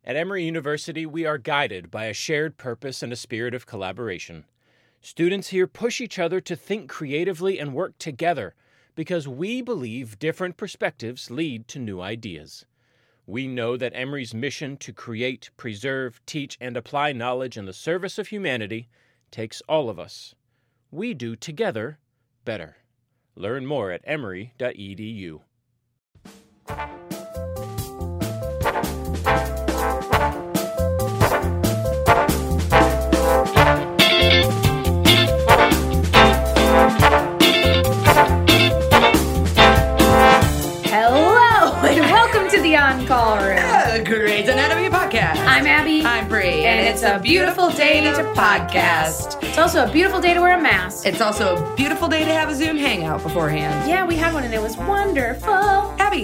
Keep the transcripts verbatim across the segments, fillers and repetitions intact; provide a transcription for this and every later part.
At Emory University, we are guided by a shared purpose and a spirit of collaboration. Students here push each other to think creatively and work together because we believe different perspectives lead to new ideas. We know that Emory's mission to create, preserve, teach, and apply knowledge in the service of humanity takes all of us. We do together better. Learn more at emory dot e d u. The On-Call Room. Uh, Grey's Anatomy podcast. I'm Abby. I'm Bree. And, and it's, it's a beautiful, beautiful day, day to podcast. podcast. It's also a beautiful day to wear a mask. It's also a beautiful day to have a Zoom hangout beforehand. Yeah, we had one and it was wonderful. Abby,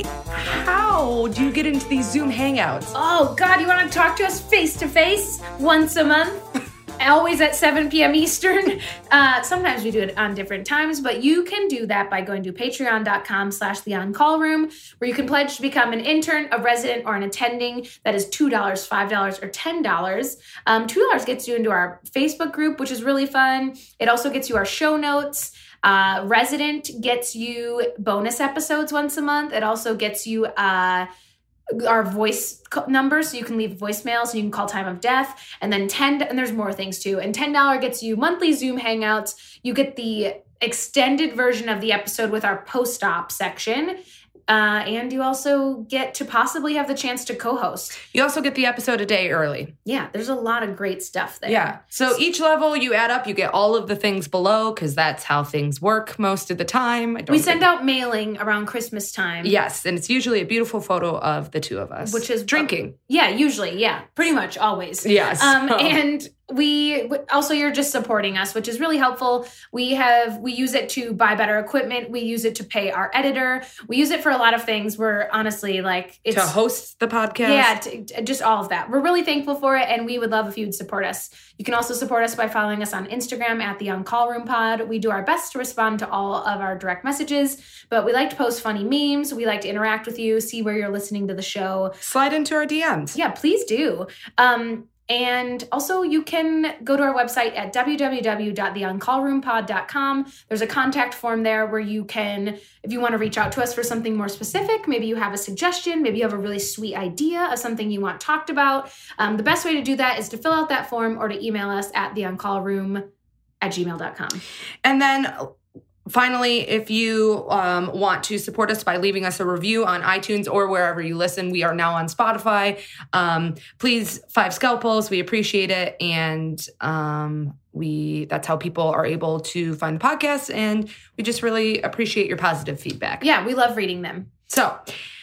how do you get into these Zoom hangouts? Oh, God, you want to talk to us face-to-face once a month? Always at seven p.m. Eastern. Uh, sometimes we do it on different times, but you can do that by going to patreon.com slash the on-call room, where you can pledge to become an intern, a resident, or an attending. That is two dollars, five dollars, or ten dollars. Um, two dollars gets you into our Facebook group, which is really fun. It also gets you our show notes. Uh, resident gets you bonus episodes once a month. It also gets you... Uh, our voice number, so you can leave voicemails, so you can call time of death, and then ten, and there's more things too, and ten dollars gets you monthly Zoom hangouts. You get the extended version of the episode with our post-op section, uh, and you also get to possibly have the chance to co-host. You also get the episode a day early. Yeah, there's a lot of great stuff there. Yeah, so each level you add up, you get all of the things below, because that's how things work most of the time. I don't we send think... out mailing around Christmas time. Yes, and it's usually a beautiful photo of the two of us. Which is... drinking. Uh, yeah, usually, yeah, pretty much, always. Yes. Um, and... We also, you're just supporting us, which is really helpful. We have, we use it to buy better equipment. We use it to pay our editor. We use it for a lot of things. We're honestly like, it's to host the podcast. Yeah, to, to just all of that. We're really thankful for it. And we would love if you'd support us. You can also support us by following us on Instagram at the On Call Room Pod. We do our best to respond to all of our direct messages, but we like to post funny memes. We like to interact with you, see where you're listening to the show. Slide into our D Ms. Yeah, please do. Um, And also, you can go to our website at w w w dot the on call room pod dot com. There's a contact form there where you can, if you want to reach out to us for something more specific, maybe you have a suggestion, maybe you have a really sweet idea of something you want talked about. Um, the best way to do that is to fill out that form or to email us at the on call room at gmail dot com. And then... finally, if you um, want to support us by leaving us a review on iTunes or wherever you listen, we are now on Spotify. Um, please, five scalpels. We appreciate it. And um, we that's how people are able to find the podcast. And we just really appreciate your positive feedback. Yeah, we love reading them. So,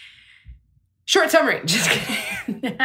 short summary. Just kidding.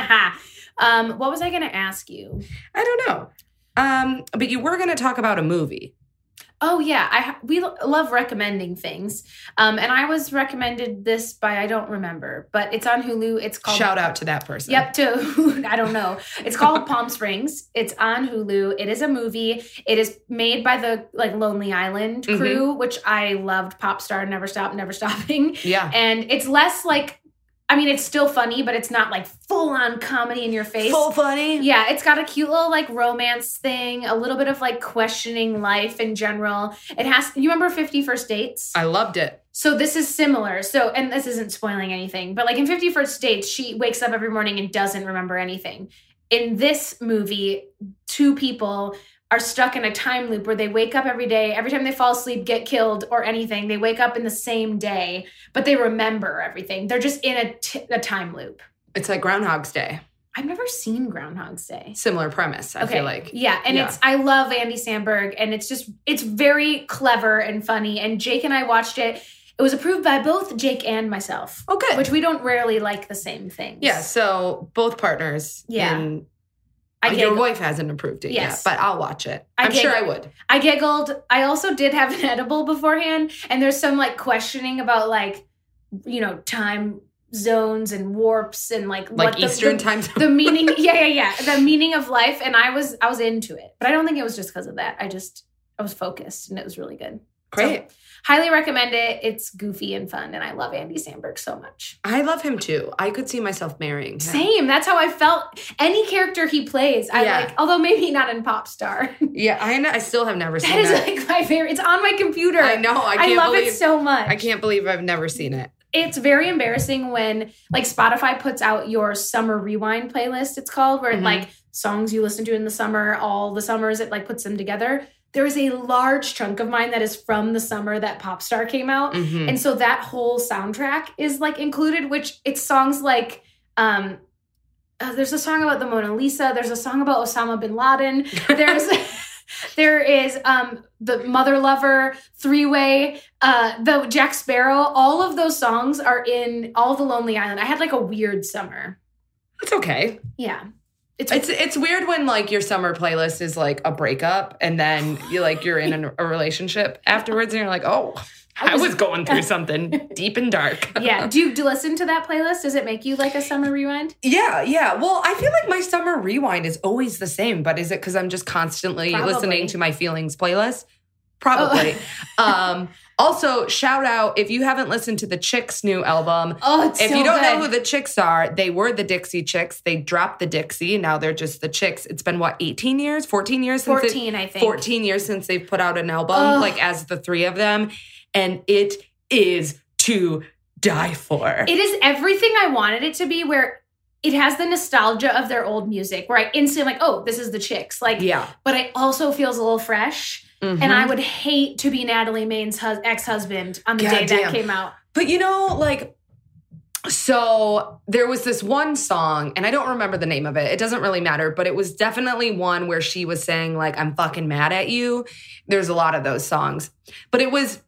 um, what was I going to ask you? I don't know. Um, but you were going to talk about a movie. Oh, yeah. I we love recommending things. Um, and I was recommended this by, I don't remember, but it's on Hulu. It's called... Shout out to that person. Yep, to... I don't know. It's called Palm Springs. It's on Hulu. It is a movie. It is made by the like Lonely Island crew, mm-hmm. which I loved. Pop Star, Never Stop, Never Stopping. Yeah. And it's less like... I mean, it's still funny, but it's not like full-on comedy in your face. Full funny? Yeah, it's got a cute little like romance thing, a little bit of like questioning life in general. It has, you remember fifty First Dates? I loved it. So this is similar. So, and this isn't spoiling anything, but like in fifty First Dates, she wakes up every morning and doesn't remember anything. In this movie, two people are stuck in a time loop where they wake up every day, every time they fall asleep, get killed or anything, they wake up in the same day, but they remember everything. They're just in a, t- a time loop. It's like Groundhog's Day. I've never seen Groundhog's Day. Similar premise, I okay. feel like. Yeah, and yeah. it's, I love Andy Samberg, and it's just, it's very clever and funny, and Jake and I watched it. It was approved by both Jake and myself. Oh, good. Which we don't rarely like the same things. Yeah, so both partners. Yeah. In- I Your wife hasn't approved it yes. yet, but I'll watch it. I I'm giggled. sure I would. I giggled. I also did have an edible beforehand, and there's some like questioning about like, you know, time zones and warps and like like what Eastern the, time zone. The meaning, yeah, yeah, yeah, the meaning of life, and I was I was into it, but I don't think it was just because of that. I just I was focused, and it was really good. Great. So, highly recommend it. It's goofy and fun, and I love Andy Samberg so much. I love him too. I could see myself marrying him. Same. That's how I felt. Any character he plays, I Yeah. like. Although maybe not in Pop Star. Yeah, I know, I still have never seen That is that. like my favorite. It's on my computer. I know. I can't I love believe it so much. I can't believe I've never seen it. It's very embarrassing when like Spotify puts out your summer rewind playlist, it's called, where Mhm. like songs you listen to in the summer, all the summers, it like puts them together. There is a large chunk of mine that is from the summer that Pop Star came out. Mhm. And so that whole soundtrack is like included, which it's songs like, um, uh, there's a song about the Mona Lisa. There's a song about Osama bin Laden. There's, there is um, the Mother Lover, Three Way, uh, the Jack Sparrow. All of those songs are in All the Lonely Island. I had like a weird summer. It's okay. Yeah. It's, It's it's weird when like your summer playlist is like a breakup and then you like you're in a, a relationship afterwards and you're like, oh, I was going through something deep and dark. yeah. Do you do you listen to that playlist? Does it make you like a summer rewind? Yeah, yeah. Well, I feel like my summer rewind is always the same, but is it because I'm just constantly Probably. listening to my feelings playlist? Probably. um, also, shout out if you haven't listened to the Chicks' new album. Oh, it's If so you don't good. know who the Chicks are, they were the Dixie Chicks. They dropped the Dixie. Now they're just the Chicks. It's been what, eighteen years, fourteen years since it- fourteen, I think. fourteen years since they've put out an album, Ugh. like as the three of them, and it is to die for. It is everything I wanted it to be, where it has the nostalgia of their old music, where I instantly like, oh, this is the Chicks. Like, yeah. but it also feels a little fresh. Mhm. And I would hate to be Natalie Main's hus- ex-husband on the God day damn. that came out. But you know, like, so there was this one song, and I don't remember the name of it. It doesn't really matter, but it was definitely one where she was saying, like, I'm fucking mad at you. There's a lot of those songs. But it was,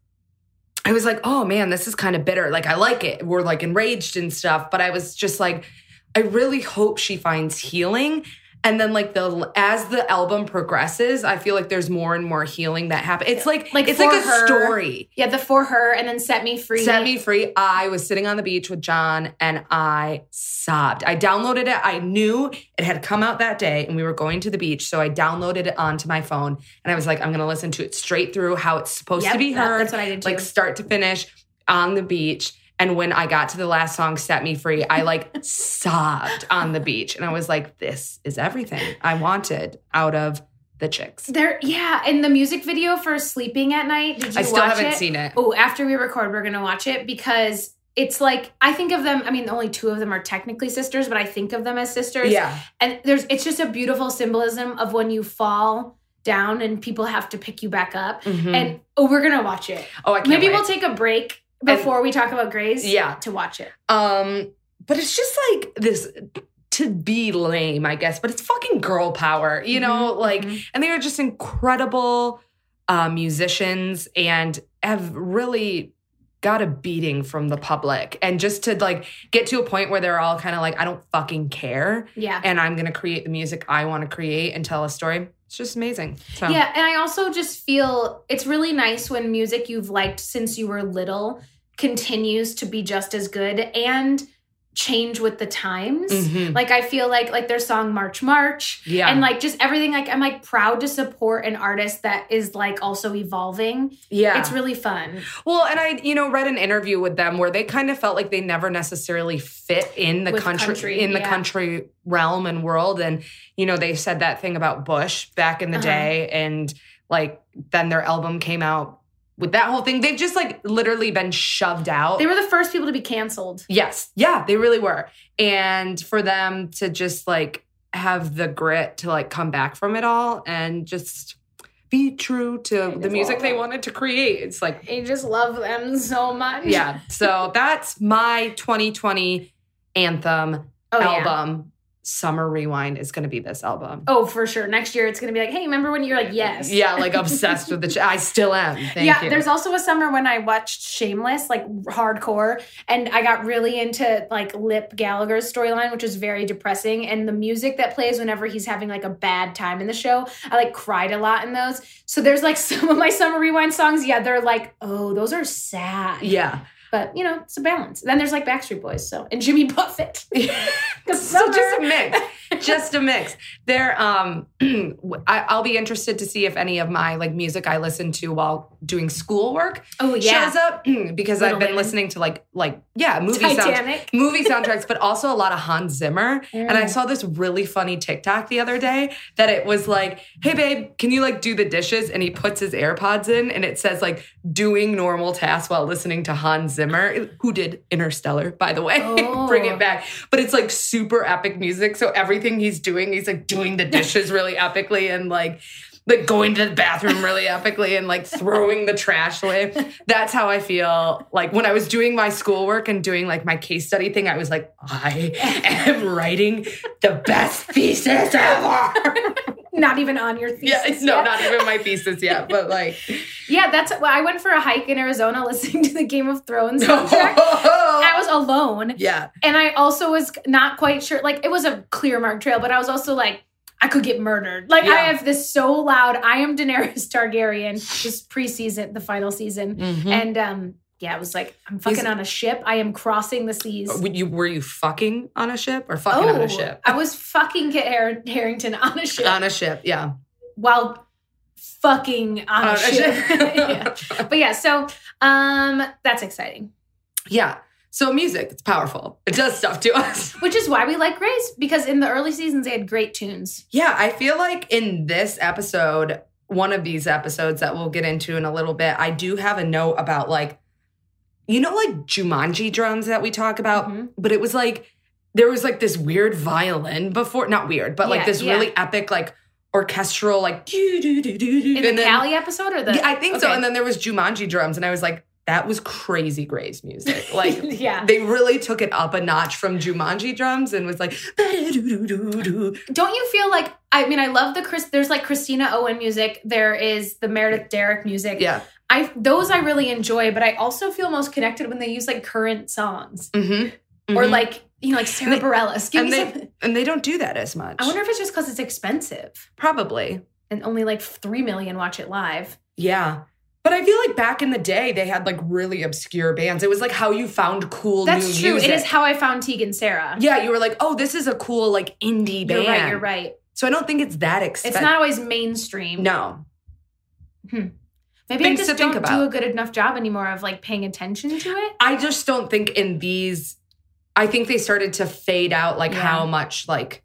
I was like, oh man, this is kind of bitter. Like, I like it. We're like enraged and stuff. But I was just like, I really hope she finds healing. And then like the as the album progresses, I feel like there's more and more healing that happens. It's like, Like it's for like a her. story. Yeah, the For Her and then Set Me Free. Set Me Free. I was sitting on the beach with John and I sobbed. I downloaded it. I knew it had come out that day and we were going to the beach. So I downloaded it onto my phone and I was like, I'm going to listen to it straight through how it's supposed Yep, to be that- heard. that's what I did too. Like start to finish on the beach. And when I got to the last song, Set Me Free, I like sobbed on the beach. And I was like, this is everything I wanted out of the Chicks. There, yeah, and the music video for Sleeping at Night, did you I still watch haven't it? seen it. Oh, after we record, we're going to watch it because it's like, I think of them, I mean, only two of them are technically sisters, but I think of them as sisters. Yeah. And there's, it's just a beautiful symbolism of when you fall down and people have to pick you back up. Mhm. And, oh, we're going to watch it. Oh, I can't Maybe wait. we'll take a break before we talk about Grace Yeah. to watch it. Um, but it's just like this to be lame, I guess, but it's fucking girl power, you know, Mhm, like, mhm. and they are just incredible uh, musicians and have really got a beating from the public. And just to like get to a point where they're all kind of like, I don't fucking care. Yeah. And I'm going to create the music I want to create and tell a story. It's just amazing. So. Yeah, and I also just feel it's really nice when music you've liked since you were little continues to be just as good and change with the times. Mhm. Like I feel like like their song March March Yeah. and like just everything, like I'm like proud to support an artist that is like also evolving. Yeah. It's really fun. Well, and I, you know, read an interview with them where they kind of felt like they never necessarily fit in the With country, country, in the yeah. country realm and world. And, you know, they said that thing about Bush back in the Uh-huh. day. And like, then their album came out with that whole thing. They've just like literally been shoved out. They were the first people to be canceled. Yes. Yeah, they really were. And for them to just like have the grit to like come back from it all and just be true to the just music love they it. wanted to create. It's like, I just love them so much. yeah. So that's my twenty twenty anthem Oh, yeah. album. Summer Rewind is going to be this album. Oh, for sure. Next year it's going to be like, hey, remember when you're like, yes. Yeah, like obsessed with the. Ch- I still am. Thank yeah, you. there's also a summer when I watched Shameless, like hardcore, and I got really into like Lip Gallagher's storyline, which is very depressing. And the music that plays whenever he's having like a bad time in the show, I like cried a lot in those. So there's like some of my Summer Rewind songs, yeah, they're like, oh, those are sad. Yeah. But you know, it's a balance. Then there's like Backstreet Boys, so and Jimmy Buffett. so just a mix. Just a mix. There, um, I, I'll be interested to see if any of my like music I listen to while doing schoolwork Oh yeah. shows up because Little I've been Women. listening to like like yeah movie sound, Titanic. movie soundtracks, but also a lot of Hans Zimmer. And I saw this really funny TikTok the other day that it was like, "Hey babe, can you like do the dishes?" And he puts his AirPods in, and it says like doing normal tasks while listening to Hans Zimmer, who did Interstellar, by the way. Oh. Bring it back. But it's like super epic music. So everything he's doing, he's like doing the dishes really epically and like like going to the bathroom really epically and like throwing the trash away. That's how I feel like when I was doing my schoolwork and doing like my case study thing, I was like, I am writing the best thesis ever. Not even on your thesis. Yeah, no, yet. not even my thesis yet, but like. Yeah, that's. Well, I went for a hike in Arizona listening to the Game of Thrones soundtrack. I was alone, Yeah. and I also was not quite sure. Like, it was a clear marked trail, but I was also like, I could get murdered. Like, Yeah. I have this so loud. I am Daenerys Targaryen. This preseason, the final season, Mhm. and um, yeah, I was like, I'm fucking He's- on a ship. I am crossing the seas. Were you, were you fucking on a ship or fucking on a ship? I was fucking Kit Har- Harington on a ship On a ship, yeah. while fucking on, On a a ship. ship. Yeah. But yeah, so um, that's exciting. Yeah. So music, it's powerful. It does stuff to us. Which is why we like Grace, because in the early seasons they had great tunes. Yeah, I feel like in this episode, one of these episodes that we'll get into in a little bit, I do have a note about like, you know, like Jumanji drums that we talk about, Mhm. but it was like, there was like this weird violin before, not weird, but like Yeah, this yeah. really epic, like orchestral, like, doo, doo, doo, doo, doo. In the And then- Callie episode or the Yeah, I think so. Okay. And then there was Jumanji drums, and I was like, that was crazy Grey's music. Like, Yeah. they really took it up a notch from Jumanji drums and was like, "Ba-da-doo-doo-doo-doo." Don't you feel like, I mean, I love the Chris, there's like Christina Owen music. There is the Meredith Derrick music. yeah. I Those I really enjoy, but I also feel most connected when they use like current songs. Mm-hmm. Or Mhm. like, you know, like Sarah And they- Bareilles. Give and me they some. and they don't do that as much. I wonder if it's just because it's expensive Probably. and only like three million watch it live. Yeah. But I feel like back in the day, they had like really obscure bands. It was like how you found cool That's new true. music. It is how I found Tegan Sarah. Yeah, you were like, oh, this is a cool like indie You're band. right. You're right. So I don't think it's that expensive. It's not always mainstream. No. Maybe Things I to just think don't about. do a good enough job anymore of like paying attention to it. I just don't think in these, I think they started to fade out like Yeah. how much like,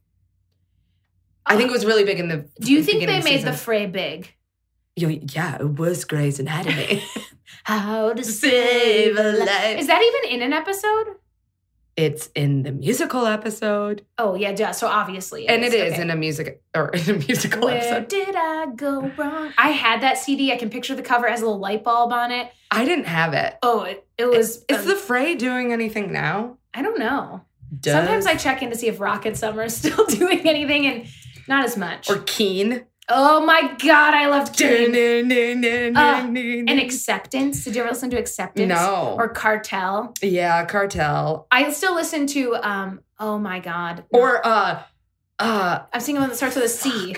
I think it was really big in the Do you think they beginning made season. the fray big? Yo, yeah, it was Grey's Anatomy. How to Save a life. Is that even in an episode? It's in the musical episode. Oh yeah, duh. So obviously, And it is Okay. in a music or in a musical Where episode. did I go wrong? I had that C D. I can picture the cover. It has a little light bulb on it. I didn't have it. Oh, it, it was. Is um, the Fray doing anything now? I don't know. Does? Sometimes I check in to see if Rocket Summer is still doing anything, and not as much. Or Keen. Oh my god, I loved Keen. and And Acceptance. Did you ever listen to Acceptance? No. Or Cartel. Yeah, Cartel. I still listen to. um. Oh my god. Or uh uh I'm singing one that starts with a C.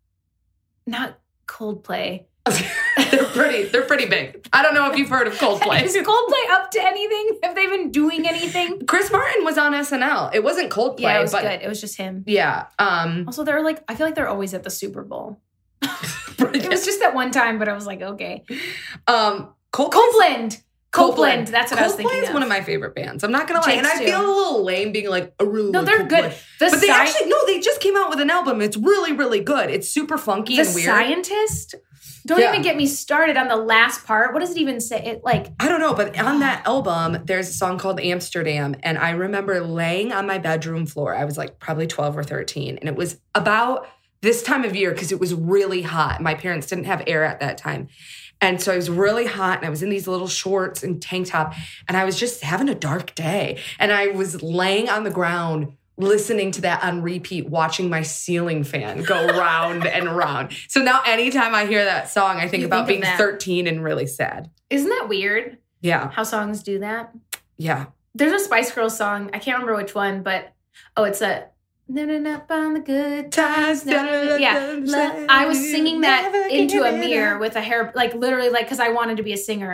Not Coldplay. they're pretty they're pretty big. I don't know if you've heard of Coldplay. Is Coldplay up to anything? Have they been doing anything? Chris Martin was on S N L. It wasn't Coldplay, Yeah, it was but good. It was just him. yeah. Um Also, they're like, I feel like they're always at the Super Bowl. It was just that one time, but I was like, okay. um Coldplay Copeland. Copeland. That's what I was Coldplay thinking is of. one of my favorite bands. I'm not gonna lie. Jake's And I too. feel a little lame being like a really No, they're Coldplay. good. The, But they sci- actually no, they just came out with an album. It's really, really good. It's super funky the and weird. Scientist. Don't Yeah. even get me started on the last part. What does it even say? It like I don't know, but on that album, there's a song called Amsterdam. And I remember laying on my bedroom floor. I was like probably twelve or thirteen. And it was about this time of year because it was really hot. My parents didn't have air at that time. And so it was really hot. And I was in these little shorts and tank top. And I was just having a dark day. And I was laying on the ground listening to that on repeat, watching my ceiling fan go round and round. So now anytime I hear that song, I think You about think of being that. thirteen and really sad. isn't that weird? Yeah. How songs do that? Yeah. There's a Spice Girls song. I can't remember which one, but oh, it's a living up on the good times. Yeah, le- I was singing that into a mirror with a hair, like literally, like because I wanted to be a singer.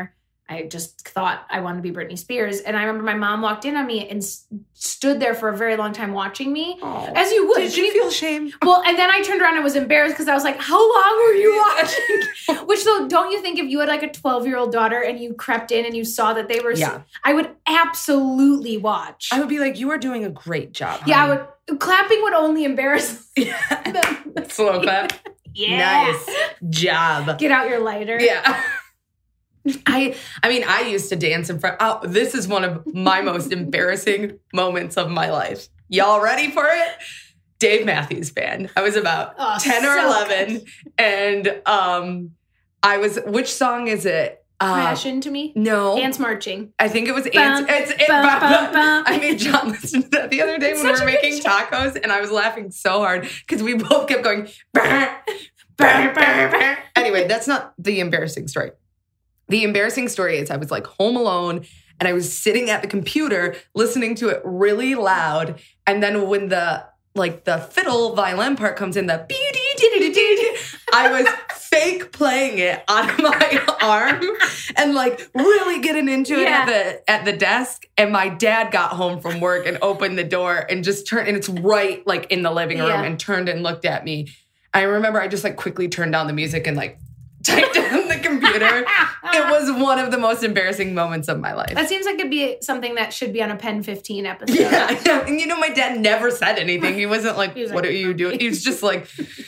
I just thought I wanted to be Britney Spears. And I remember my mom walked in on me and s- stood there for a very long time watching me, Aww. as you would. Did you feel shame? Well, and then I turned around and was embarrassed because I was like, how long were you watching? Which, though, don't you think if you had like a twelve-year-old daughter and you crept in and you saw that they were, Yeah. I would absolutely watch. I would be like, you are doing a great job. Yeah, honey. I would. Clapping would only embarrass them. Slow clap. Yeah. Nice job. Get out your lighter. Yeah. I I mean, I used to dance in front. Oh, this is one of my most embarrassing moments of my life. Y'all ready for it? Dave Matthews Band. I was about Oh, ten or so eleven. good. And um I was, which song is it? Uh, Crash into me. no. Dance marching. I think it was Bum, Ants. It's, it, bum, bum, bum, bum. bum. I made John listen to that the other day It's when we such were a good making show. tacos, and I was laughing so hard because we both kept going. "Bah, bah, bah, bah." Anyway, that's not the embarrassing story. The embarrassing story is I was like home alone, and I was sitting at the computer listening to it really loud, and then when the like the fiddle violin part comes in, the I was fake playing it on my arm and like really getting into it Yeah. at the at the desk. And my dad got home from work and opened the door and just turned, and it's right like in the living room, Yeah. and turned and looked at me. I remember I just like quickly turned down the music and like typed on the computer. It was one of the most embarrassing moments of my life. That seems like it'd be something that should be on a Pen fifteen episode. Yeah, yeah. And you know, my dad never said anything. He wasn't like, He was what like, are you doing? He was just like,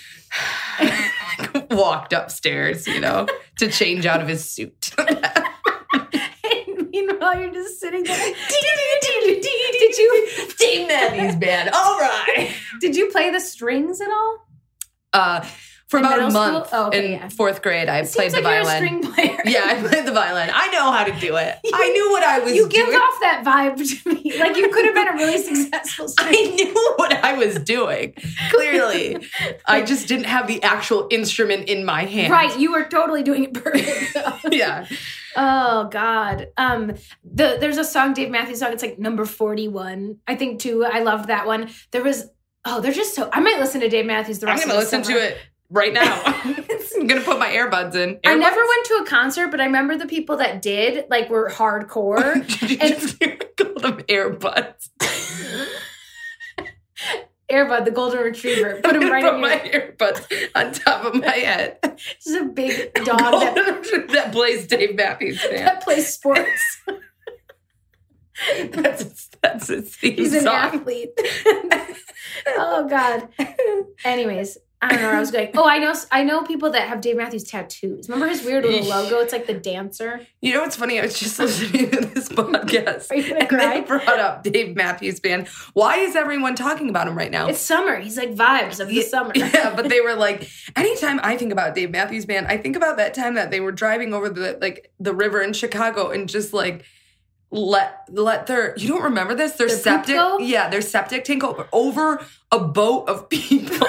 like, walked upstairs, you know, to change out of his suit. And meanwhile, you're just sitting there. Did you Dave Matthews Band. All right. did you play the strings at all? Uh, for In about a middle school? month Oh, okay, in yeah. fourth grade, I It played seems the like violin. you're a string player. Yeah, I played the violin. I know how to do it. I knew what I was You give doing. off that vibe to me. Like you could have been a really successful string. I knew what I was doing. Clearly, I just didn't have the actual instrument in my hand. Right, you were totally doing it perfect. though. Yeah. Oh God. Um the there's a song, Dave Matthews song, it's like number forty-one. I think too. I loved that one. There was oh, they're just so I might listen to Dave Matthews the I'm rest going to of the listen summer. to it right now. I'm going to put my earbuds in. I Earbuds? never went to a concert, but I remember the people that did, like were hardcore. Did you and- just call them earbuds? Airbud, the golden retriever. Put him right Put in my your earbuds on top of my head. Just a big dog that, that plays Dave Matthews Band. that plays sports. That's that's its theme He's an song. athlete. Oh God. Anyways, I don't know where I was going. Oh, I know I know people that have Dave Matthews tattoos. Remember his weird little logo? It's like the dancer. You know what's funny? I was just listening to this podcast, Are you gonna and cry? they brought up Dave Matthews Band. Why is everyone talking about him right now? It's summer. He's like vibes of the Yeah, summer. Yeah, but they were like, anytime I think about Dave Matthews Band, I think about that time that they were driving over the like the river in Chicago and just like let let their you don't remember this? Their Their poop septic go? yeah, their septic tank over, over a boat of people.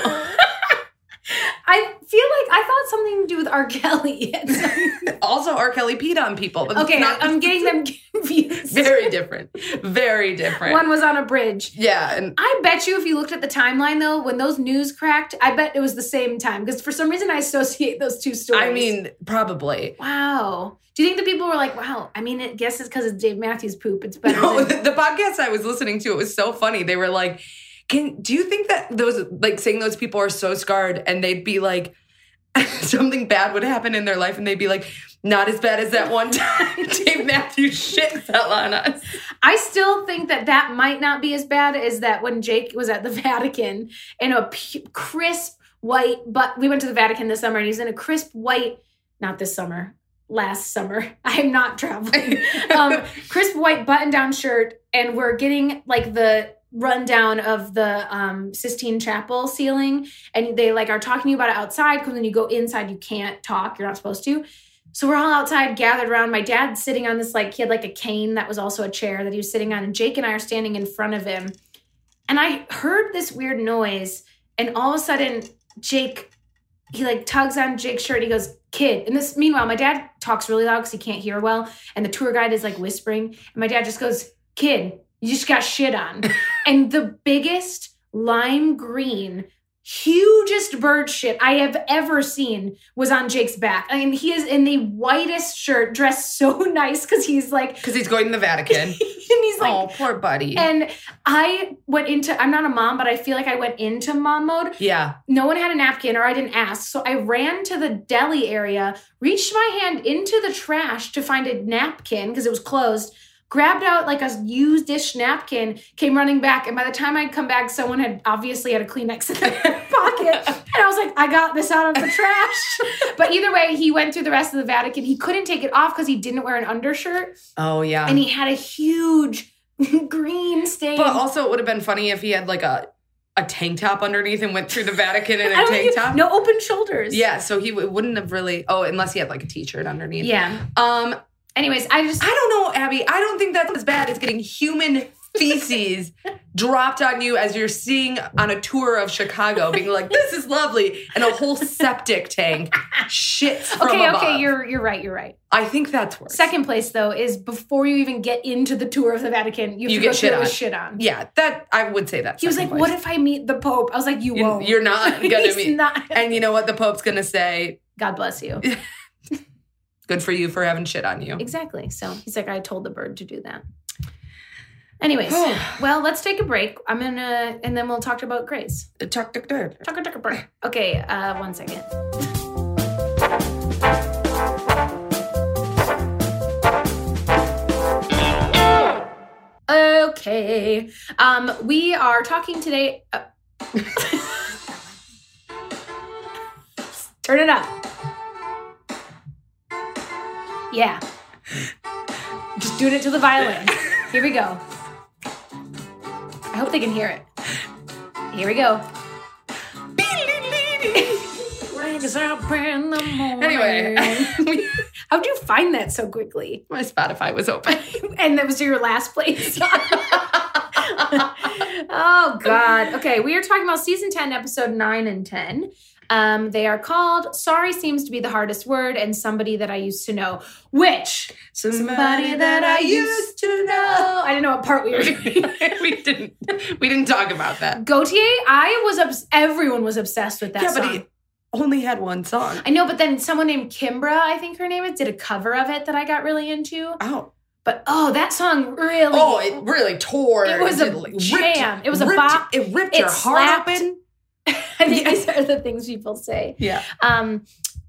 I feel like I thought something to do with R. Kelly. Also, R. Kelly peed on people. But Okay, it's not, I'm getting them confused. very different. Very different. One was on a bridge. yeah, and I bet you if you looked at the timeline though, when those news cracked, I bet it was the same time. Because for some reason I associate those two stories. I mean, probably. wow. Do you think the people were like, wow, I mean, I guess it's because it's Dave Matthews poop. It's better No, than... the podcast I was listening to, it was so funny. They were like, "Can do you think that those like saying those people are so scarred?" And they'd be like, something bad would happen in their life, and they'd be like, "Not as bad as that one time Dave Matthews shit fell on us." I still think that that might not be as bad as that when Jake was at the Vatican in a pu- crisp white, but we went to the Vatican this summer and he's in a crisp white, not this summer, last summer. I'm not traveling. um, crisp white button down shirt. And we're getting like the rundown of the um, Sistine Chapel ceiling. And they like are talking to you about it outside because when you go inside, you can't talk. You're not supposed to. So we're all outside gathered around. My dad's sitting on this, like, he had like a cane that was also a chair that he was sitting on. And Jake and I are standing in front of him. And I heard this weird noise. And all of a sudden, Jake, he like tugs on Jake's shirt. And he goes, "Kid." And this, meanwhile, my dad talks really loud because he can't hear well. And the tour guide is like whispering. And my dad just goes, "Kid, you just got shit on." And the biggest lime green hugest bird shit I have ever seen was on Jake's back. I mean, he is in the whitest shirt, dressed so nice because he's like... Because he's going to the Vatican. And he's like... Oh, poor buddy. And I went into... I'm not a mom, but I feel like I went into mom mode. Yeah. No one had a napkin, or I didn't ask. So I ran to the deli area, reached my hand into the trash to find a napkin because it was closed, grabbed out like a used dish napkin, came running back. And by the time I'd come back, someone had obviously had a Kleenex in their pocket. And I was like, I got this out of the trash. But either way, he went through the rest of the Vatican. He couldn't take it off because he didn't wear an undershirt. Oh, yeah. And he had a huge green stain. But also, it would have been funny if he had like a, a tank top underneath and went through the Vatican in a tank think, top. No open shoulders. Yeah, so he w- wouldn't have really... Oh, unless he had like a t-shirt underneath. Yeah. Um... Anyways, I just... I don't know, Abby. I don't think that's as bad as getting human feces dropped on you as you're seeing on a tour of Chicago, being like, this is lovely, and a whole septic tank shits from okay, above. Okay, you're you're right, you're right. I think that's worse. Second place, though, is before you even get into the tour of the Vatican, you have You to get go shit through it on. with shit on. Yeah, that I would say that. He was like, place. what if I meet the Pope? I was like, you You- won't. You're not going to He's meet. not. And you know what the Pope's going to say? God bless you. Good for you for having shit on you. Exactly. So he's like, I told the bird to do that. Anyways, well, let's take a break. I'm going to, and then we'll talk about Grace. Chuck, chuck, chuck. Talk, talk a break. Okay, uh, one second. Okay. Um, we are talking today. Uh, turn it up. Yeah. Just doing it to the violin. Here we go. I hope they can hear it. Here we go. Rains up in the morning. Anyway. How'd you find that so quickly? My Spotify was open. And that was your last place. Oh, God. Okay, we are talking about season ten, episode nine and ten. Um, they are called Sorry Seems to Be the Hardest Word and Somebody That I Used to Know, which Somebody that I used to know. I didn't know what part we were doing. we didn't. We didn't talk about that. Gautier, I was, obs- everyone was obsessed with that yeah, song. but he only had one song. I know, but then someone named Kimbra, I think her name is, did a cover of it that I got really into. Oh. But, oh, that song really... Oh, it really tore. It was a it, like, jam. Ripped, it was a ripped, bop. It ripped It your slapped. heart open. I think these are the things people say. Yeah. Um,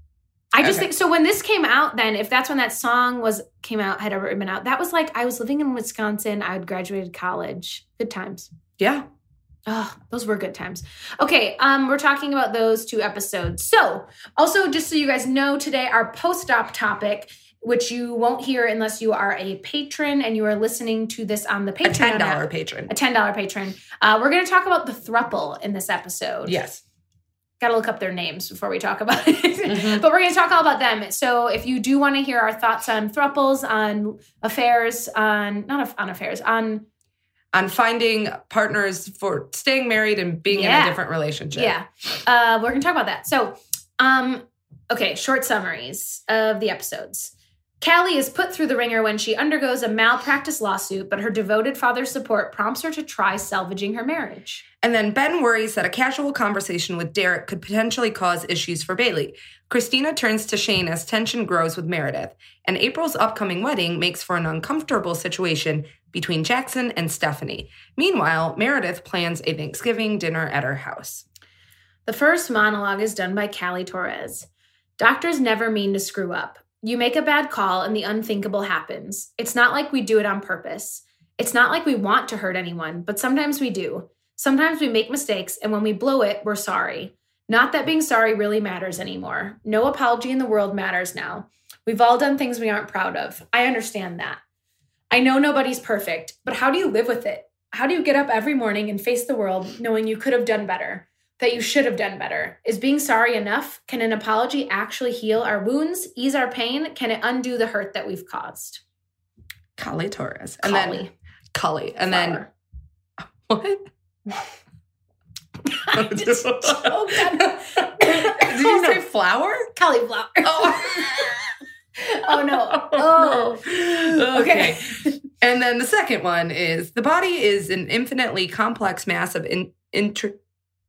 I just Okay. think, so when this came out then, if that's when that song was came out, had ever been out, that was like, I was living in Wisconsin. I had graduated college. Good times. Yeah. Oh, those were good times. Okay, um, we're talking about those two episodes. So, also, just so you guys know, today our post-op topic, which you won't hear unless you are a patron and you are listening to this on the Patreon A ten dollar app. patron. A ten dollar patron. Uh, we're going to talk about the throuple in this episode. Yes. Got to look up their names before we talk about it. Mm-hmm. But we're going to talk all about them. So if you do want to hear our thoughts on thruples, on affairs, on, not on affairs, on... On finding partners for staying married and being Yeah. in a different relationship. Yeah. Uh, we're going to talk about that. So, um, okay, short summaries of the episodes. Callie is put through the ringer when she undergoes a malpractice lawsuit, but her devoted father's support prompts her to try salvaging her marriage. And then Ben worries that a casual conversation with Derek could potentially cause issues for Bailey. Christina turns to Shane as tension grows with Meredith. And April's upcoming wedding makes for an uncomfortable situation between Jackson and Stephanie. Meanwhile, Meredith plans a Thanksgiving dinner at her house. The first monologue is done by Callie Torres. Doctors never mean to screw up. You make a bad call and the unthinkable happens. It's not like we do it on purpose. It's not like we want to hurt anyone, but sometimes we do. Sometimes we make mistakes, and when we blow it, we're sorry. Not that being sorry really matters anymore. No apology in the world matters now. We've all done things we aren't proud of. I understand that. I know nobody's perfect, but how do you live with it? How do you get up every morning and face the world knowing you could have done better? That you should have done better? Is being sorry enough? Can an apology actually heal our wounds, ease our pain? Can it undo the hurt that we've caused? Callie Torres. And Callie. then Callie. And Flower. then what? I just choked on- Did you say flower? Cauliflower. Oh. Oh, no. Oh. Okay. And then the second one is the body is an infinitely complex mass of in, intri-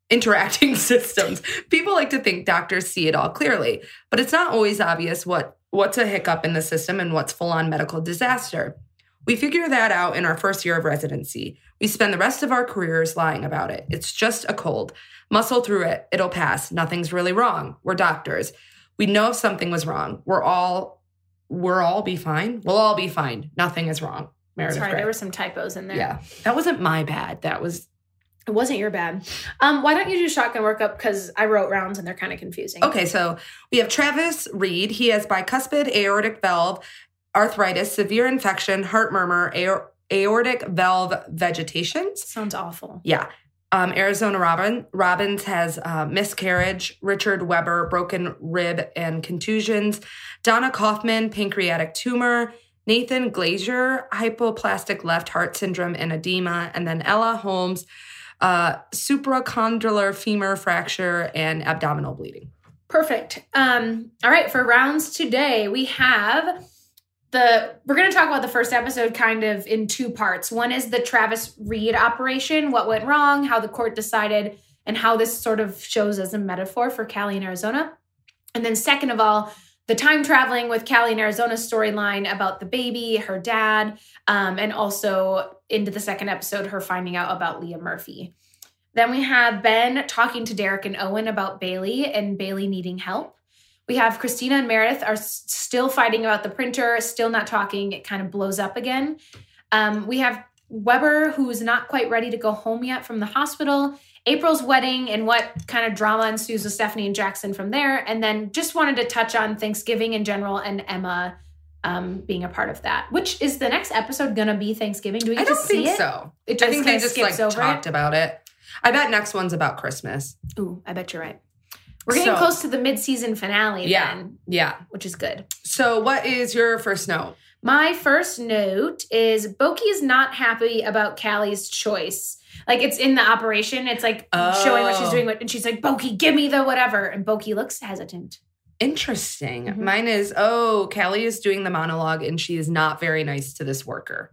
interacting systems. People like to think doctors see it all clearly, but it's not always obvious what, what's a hiccup in the system and what's full-on medical disaster. We figure that out in our first year of residency. We spend the rest of our careers lying about it. It's just a cold. Muscle through it. It'll pass. Nothing's really wrong. We're doctors. We know if something was wrong. We're all, we're all be fine. We'll all be fine. Nothing is wrong. Meredith Sorry, Grey. there were some typos in there. Yeah. That wasn't my bad. That was... It wasn't your bad. Um, why don't you do shotgun workup? Because I wrote rounds and they're kind of confusing. Okay, so we have Travis Reed. He has bicuspid aortic valve arthritis, severe infection, heart murmur, aor- aortic valve vegetation. Sounds awful. Yeah. Um, Arizona Robin, Robbins has uh, miscarriage, Richard Weber, broken rib and contusions, Donna Kaufman, pancreatic tumor, Nathan Glazier, hypoplastic left heart syndrome and edema, and then Ella Holmes, uh, supracondylar femur fracture and abdominal bleeding. Perfect. Um, all right, for rounds today, we have the, we're going to talk about the first episode kind of in two parts. One is the Travis Reed operation, what went wrong, how the court decided, and how this sort of shows as a metaphor for Callie in Arizona. And then second of all, the time traveling with Callie in Arizona storyline about the baby, her dad, um, and also into the second episode, her finding out about Leah Murphy. Then we have Ben talking to Derek and Owen about Bailey and Bailey needing help. We have Christina and Meredith are s- still fighting about the printer, still not talking. It kind of blows up again. Um, we have Weber, who's not quite ready to go home yet from the hospital. April's wedding and what kind of drama ensues with Stephanie and Jackson from there. And then just wanted to touch on Thanksgiving in general and Emma um, being a part of that. Which is the next episode going to be Thanksgiving? Do we get I don't to see think it? so. It I think they just like over talked it? about it. I bet next one's about Christmas. Ooh, I bet you're right. We're getting So- close to the mid-season finale Yeah. then, Yeah. which is good. So what is your first note? My first note is Boki is not happy about Callie's choice. Like, it's in the operation. It's like showing what she's Oh. doing. And she's like, Boki, give me the whatever. And Boki looks hesitant. Interesting. Mhm. Mine is, oh, Callie is doing the monologue and she is not very nice to this worker.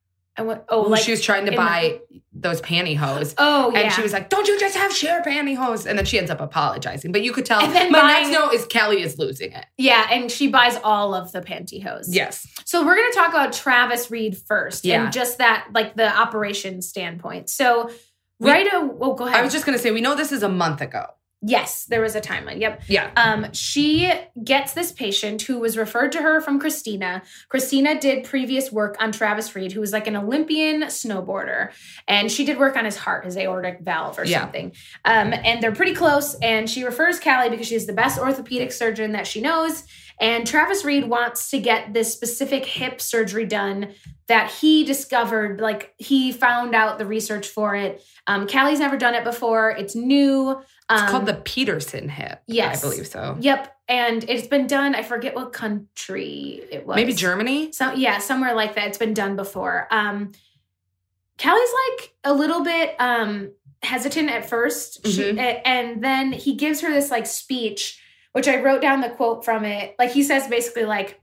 I went, oh, Who like, she was trying to in buy those pantyhose. oh, yeah. And she was like, don't you just have sheer pantyhose? And then she ends up apologizing. But you could tell, And then my buying- next note is Callie is losing it. yeah, and she buys all of the pantyhose. Yes. So we're going to talk about Travis Reed first. Yeah. And just that, like, the operation standpoint. So, We- right, a, oh, go ahead. I was just going to say, we know this is a month ago. Yes, there was a timeline. Yep. Yeah. Um, she gets this patient who was referred to her from Christina. Christina did previous work on Travis Reed, who was like an Olympian snowboarder. And she did work on his heart, his aortic valve or Yeah. something. Um, and they're pretty close. And she refers Callie because she's the best orthopedic surgeon that she knows. And Travis Reed wants to get this specific hip surgery done that he discovered, like he found out the research for it. Um, Callie's never done it before. It's new. It's Um, called the Peterson hip. yes. I believe so. Yep. And it's been done. I forget what country it was. Maybe Germany? So, yeah, somewhere like that. It's been done before. Um, Callie's like a little bit um, hesitant at first. She, Mhm. a- and then he gives her this like speech, which I wrote down the quote from it. Like he says basically like,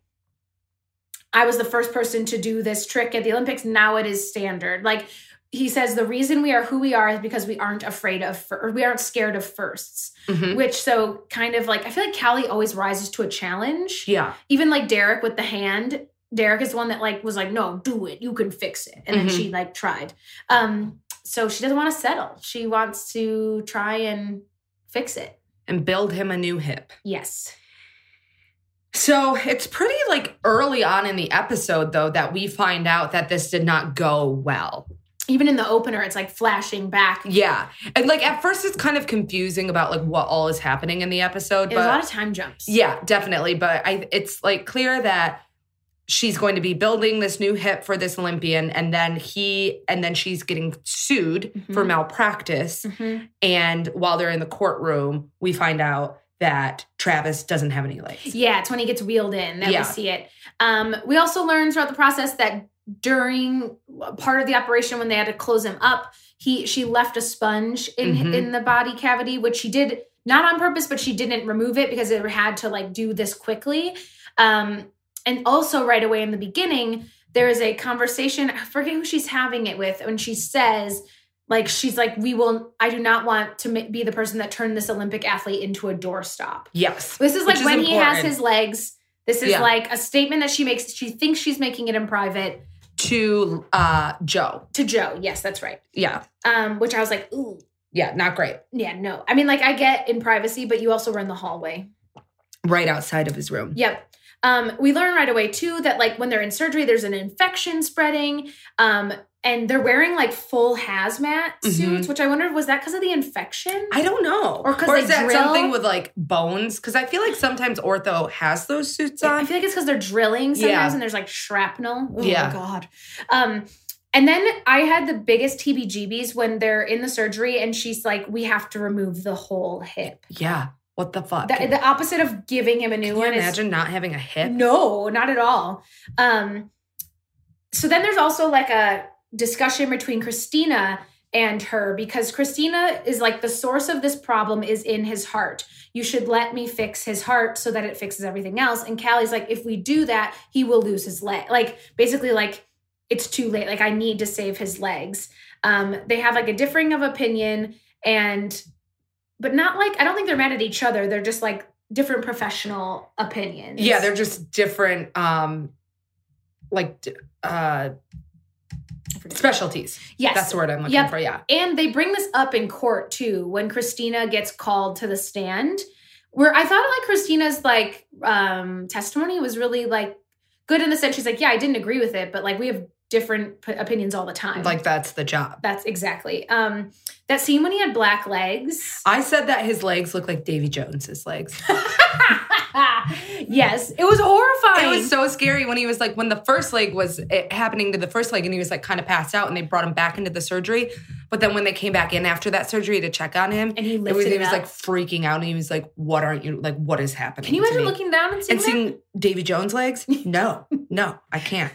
I was the first person to do this trick at the Olympics. Now it is standard. Like he says, the reason we are who we are is because we aren't afraid of, fir- or we aren't scared of firsts. Mhm. Which so kind of like, I feel like Callie always rises to a challenge. Yeah. Even like Derek with the hand. Derek is the one that like was like, no, do it. You can fix it. And Mhm. then she like tried. Um, so she doesn't want to settle. She wants to try and fix it. And build him a new hip. Yes. So it's pretty like early on in the episode, though, that we find out that this did not go well. Even in the opener, it's like flashing back. Yeah. And like at first it's kind of confusing about like what all is happening in the episode. There's But a lot of time jumps. yeah, definitely. But I it's like clear that she's going to be building this new hip for this Olympian, and then he and then she's getting sued Mhm. for malpractice. Mhm. And while they're in the courtroom, we find out that Travis doesn't have any legs. Yeah, it's when he gets wheeled in that Yeah. we see it. Um, we also learned throughout the process that during part of the operation when they had to close him up, he she left a sponge in Mhm. in the body cavity, which she did not on purpose, but she didn't remove it because it had to like do this quickly. Um, and also right away in the beginning, there is a conversation. I forget who she's having it with when she says Like, she's like, we will, I do not want to ma- be the person that turned this Olympic athlete into a doorstop. Yes. This is like Which is when he important. has his legs. This is Yeah. like a statement that she makes. She thinks she's making it in private. To uh, Joe. To Joe. Yes, that's right. Yeah. Um, which I was like, ooh. Yeah, not great. Yeah, no. I mean, like, I get in privacy, but you also were in the hallway. Right outside of his room. Yep. Um, we learn right away, too, that, like, when they're in surgery, there's an infection spreading. Um, and they're wearing, like, full hazmat suits, Mhm. which I wondered, was that because of the infection? I don't know. Or 'cause or they is that drill? something with like bones? Because I feel like sometimes ortho has those suits I on. feel like it's because they're drilling sometimes Yeah. and there's, like, shrapnel. Oh, Yeah. my God. Um, and then I had the biggest T B G Bs when they're in the surgery and she's like, we have to remove the whole hip. Yeah. What the fuck? The, the opposite of giving him a new Can you one is imagine not having a hip? no, not at all. Um, so then there's also like a discussion between Christina and her because Christina is like the source of this problem is in his heart. You should let me fix his heart so that it fixes everything else. And Callie's like, if we do that, he will lose his leg. Like basically like it's too late. Like I need to save his legs. Um, they have like a differing of opinion and, but not like, I don't think they're mad at each other. They're just like different professional opinions. Yeah, they're just different, um, like, uh, specialties. Yes. That's the word I'm looking Yep. for. Yeah. And they bring this up in court too when Christina gets called to the stand. Where I thought like Christina's like um, testimony was really like good in the sense she's like, yeah, I didn't agree with it, but like we have different p- opinions all the time. Like that's the job. That's exactly. Um, that scene when he had black legs. I said that his legs look like Davy Jones's legs. Yes, it was horrifying. It was so scary when he was like, when the first leg was it happening to the first leg and he was like kind of passed out and they brought him back into the surgery. But then when they came back in after that surgery to check on him, And he it lifted was, it he was up. like freaking out and he was like, what aren't you, like, what is happening? Can you to imagine me? looking down and seeing and seeing Davy Jones' legs? No, no, I can't.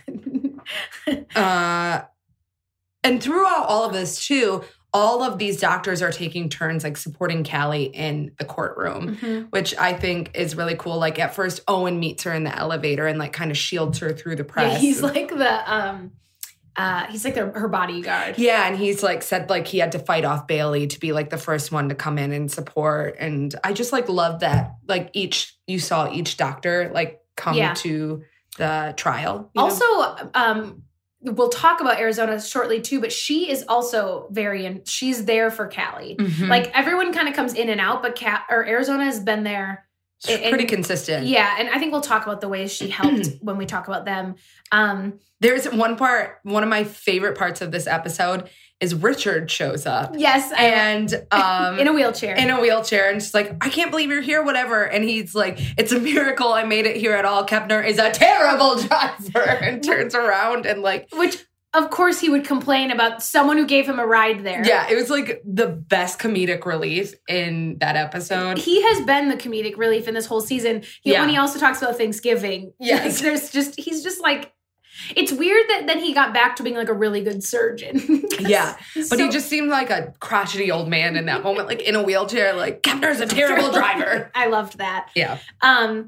uh, and throughout all of this too, all of these doctors are taking turns like supporting Callie in the courtroom, Mhm. which I think is really cool. Like at first, Owen meets her in the elevator and like kind of shields her through the press. Yeah, he's like the um, uh, he's like the, her bodyguard. Yeah, and he's like said like he had to fight off Bailey to be like the first one to come in and support. And I just like love that like each you saw each doctor like come Yeah. to the trial. you know? Also, um, we'll talk about Arizona shortly too, but she is also very in, she's there for Callie. Mhm. Like everyone kind of comes in and out, but Cal or Arizona has been there. She's and- pretty consistent. Yeah, and I think we'll talk about the ways she helped when we talk about them. Um, There's one part, one of my favorite parts of this episode is Richard shows up yes, I- and um in a wheelchair. in a wheelchair and she's like, I can't believe you're here, whatever. And he's like, it's a miracle I made it here at all. Kepner is a terrible driver and turns around and like, Which, of course, he would complain about someone who gave him a ride there. yeah, it was like the best comedic relief in that episode. He has been the comedic relief in this whole season. He, Yeah. When he also talks about Thanksgiving. Yes. Like, there's just, he's just like, it's weird that then he got back to being like a really good surgeon. Yeah, but So- he just seemed like a crotchety old man in that moment, like in a wheelchair, like, Kepner's a terrible driver. I loved that. Yeah. Um,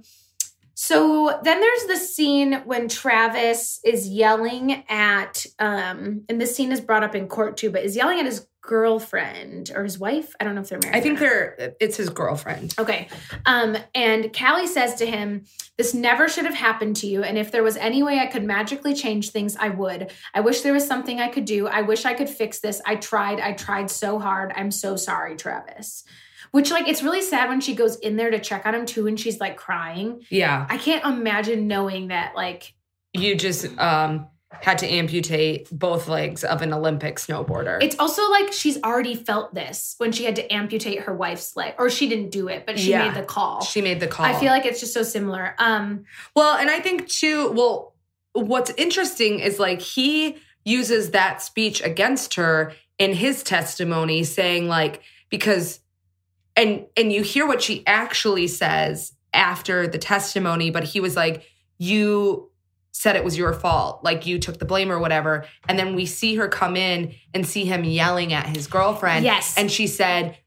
so then there's the scene when Travis is yelling at, um, and this scene is brought up in court too, but is yelling at his girlfriend or his wife. I don't know if they're married. I think or not. they're, it's his girlfriend. Okay. Um, and Callie says to him, this never should have happened to you. And if there was any way I could magically change things, I would. I wish there was something I could do. I wish I could fix this. I tried. I tried so hard. I'm so sorry, Travis. Which, like, it's really sad when she goes in there to check on him too and she's like crying. Yeah. I can't imagine knowing that, like, You just um, had to amputate both legs of an Olympic snowboarder. it's also like she's already felt this when she had to amputate her wife's leg. Or she didn't do it, but she Yeah. made the call. She made the call. I feel like it's just so similar. Um, Well, and I think too, well, what's interesting is like he uses that speech against her in his testimony saying like, because, and, and you hear what she actually says after the testimony, but he was like, you said it was your fault. Like you took the blame or whatever. And then we see her come in and see him yelling at his girlfriend. Yes. And she said,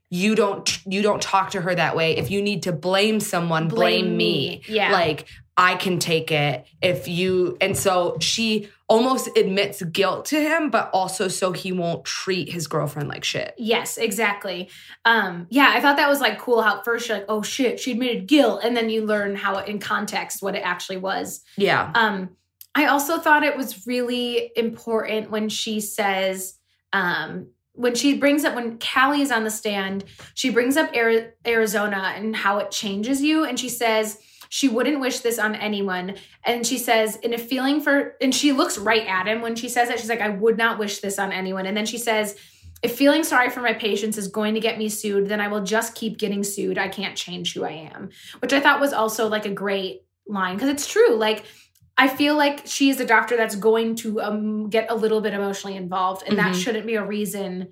you don't you don't talk to her that way. If you need to blame someone, blame, blame me. me. Yeah. Like, I can take it if you, and so she almost admits guilt to him, but also so he won't treat his girlfriend like shit. Yes, exactly. Um, yeah, I thought that was like cool how at first you're like, oh shit, she admitted guilt. And then you learn how in context what it actually was. Yeah. Um, I also thought it was really important when she says, um, when she brings up, when Callie is on the stand, she brings up Ari- Arizona and how it changes you. And she says, she wouldn't wish this on anyone. And she says, in a feeling for, and she looks right at him when she says that. She's like, I would not wish this on anyone. And then she says, if feeling sorry for my patients is going to get me sued, then I will just keep getting sued. I can't change who I am, which I thought was also like a great line. Because it's true. Like, I feel like she is a doctor that's going to um, get a little bit emotionally involved. And mm-hmm. that shouldn't be a reason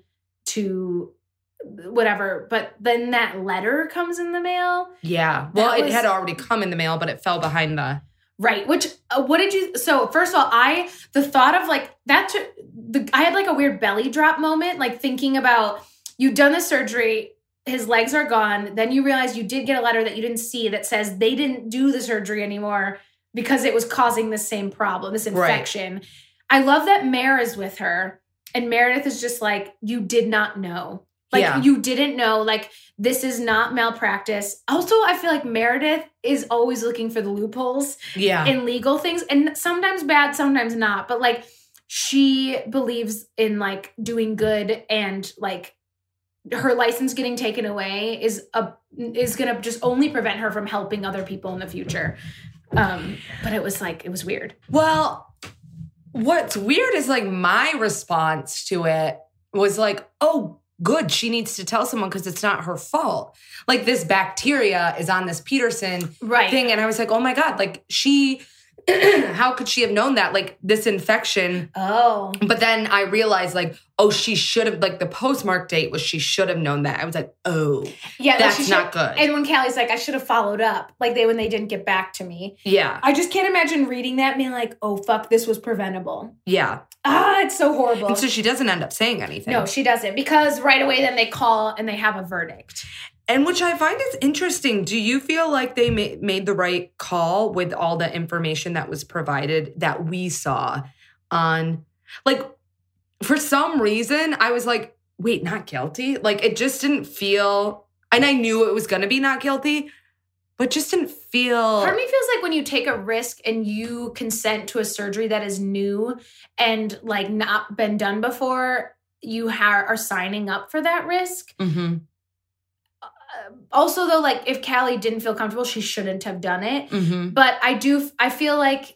to whatever. But then that letter comes in the mail. Yeah. Well, it was, had already come in the mail, but it fell behind the... Right. Which, uh, what did you... So, first of all, I... The thought of, like, that... T- the, I had, like, a weird belly drop moment, like, thinking about, you've done the surgery, his legs are gone, then you realize you did get a letter that you didn't see that says they didn't do the surgery anymore because it was causing the same problem, this infection. Right. I love that Mare is with her, and Meredith is just like, you did not know. Like, yeah. you didn't know, like, this is not malpractice. Also, I feel like Meredith is always looking for the loopholes yeah. in legal things. And sometimes bad, sometimes not. But, like, she believes in, like, doing good. And, like, her license getting taken away is a is going to just only prevent her from helping other people in the future. Um, but it was, like, it was weird. Well, what's weird is, like, my response to it was, like, oh, good, she needs to tell someone because it's not her fault. Like, this bacteria is on this Peterson right. thing. And I was like, oh my God, like, she, how could she have known that? Like, this infection. Oh. But then I realized, like, oh, she should have, like, the postmark date was she should have known that. I was like, oh, yeah, that's like not good. And when Callie's like, I should have followed up, like, they when they didn't get back to me. Yeah. I just can't imagine reading that and being like, oh, fuck, this was preventable. Yeah. Ah, it's so horrible. And so she doesn't end up saying anything. No, she doesn't. Because right away then they call and they have a verdict. And which I find is interesting. Do you feel like they ma- made the right call with all the information that was provided that we saw on, like, for some reason, I was like, wait, not guilty? Like, it just didn't feel, and I knew it was going to be not guilty, but just didn't feel. Part of me feels like when you take a risk and you consent to a surgery that is new and, like, not been done before, you ha- are signing up for that risk. Mm-hmm. Uh, also, though, like, if Callie didn't feel comfortable, she shouldn't have done it. Mm-hmm. But I do, I feel like,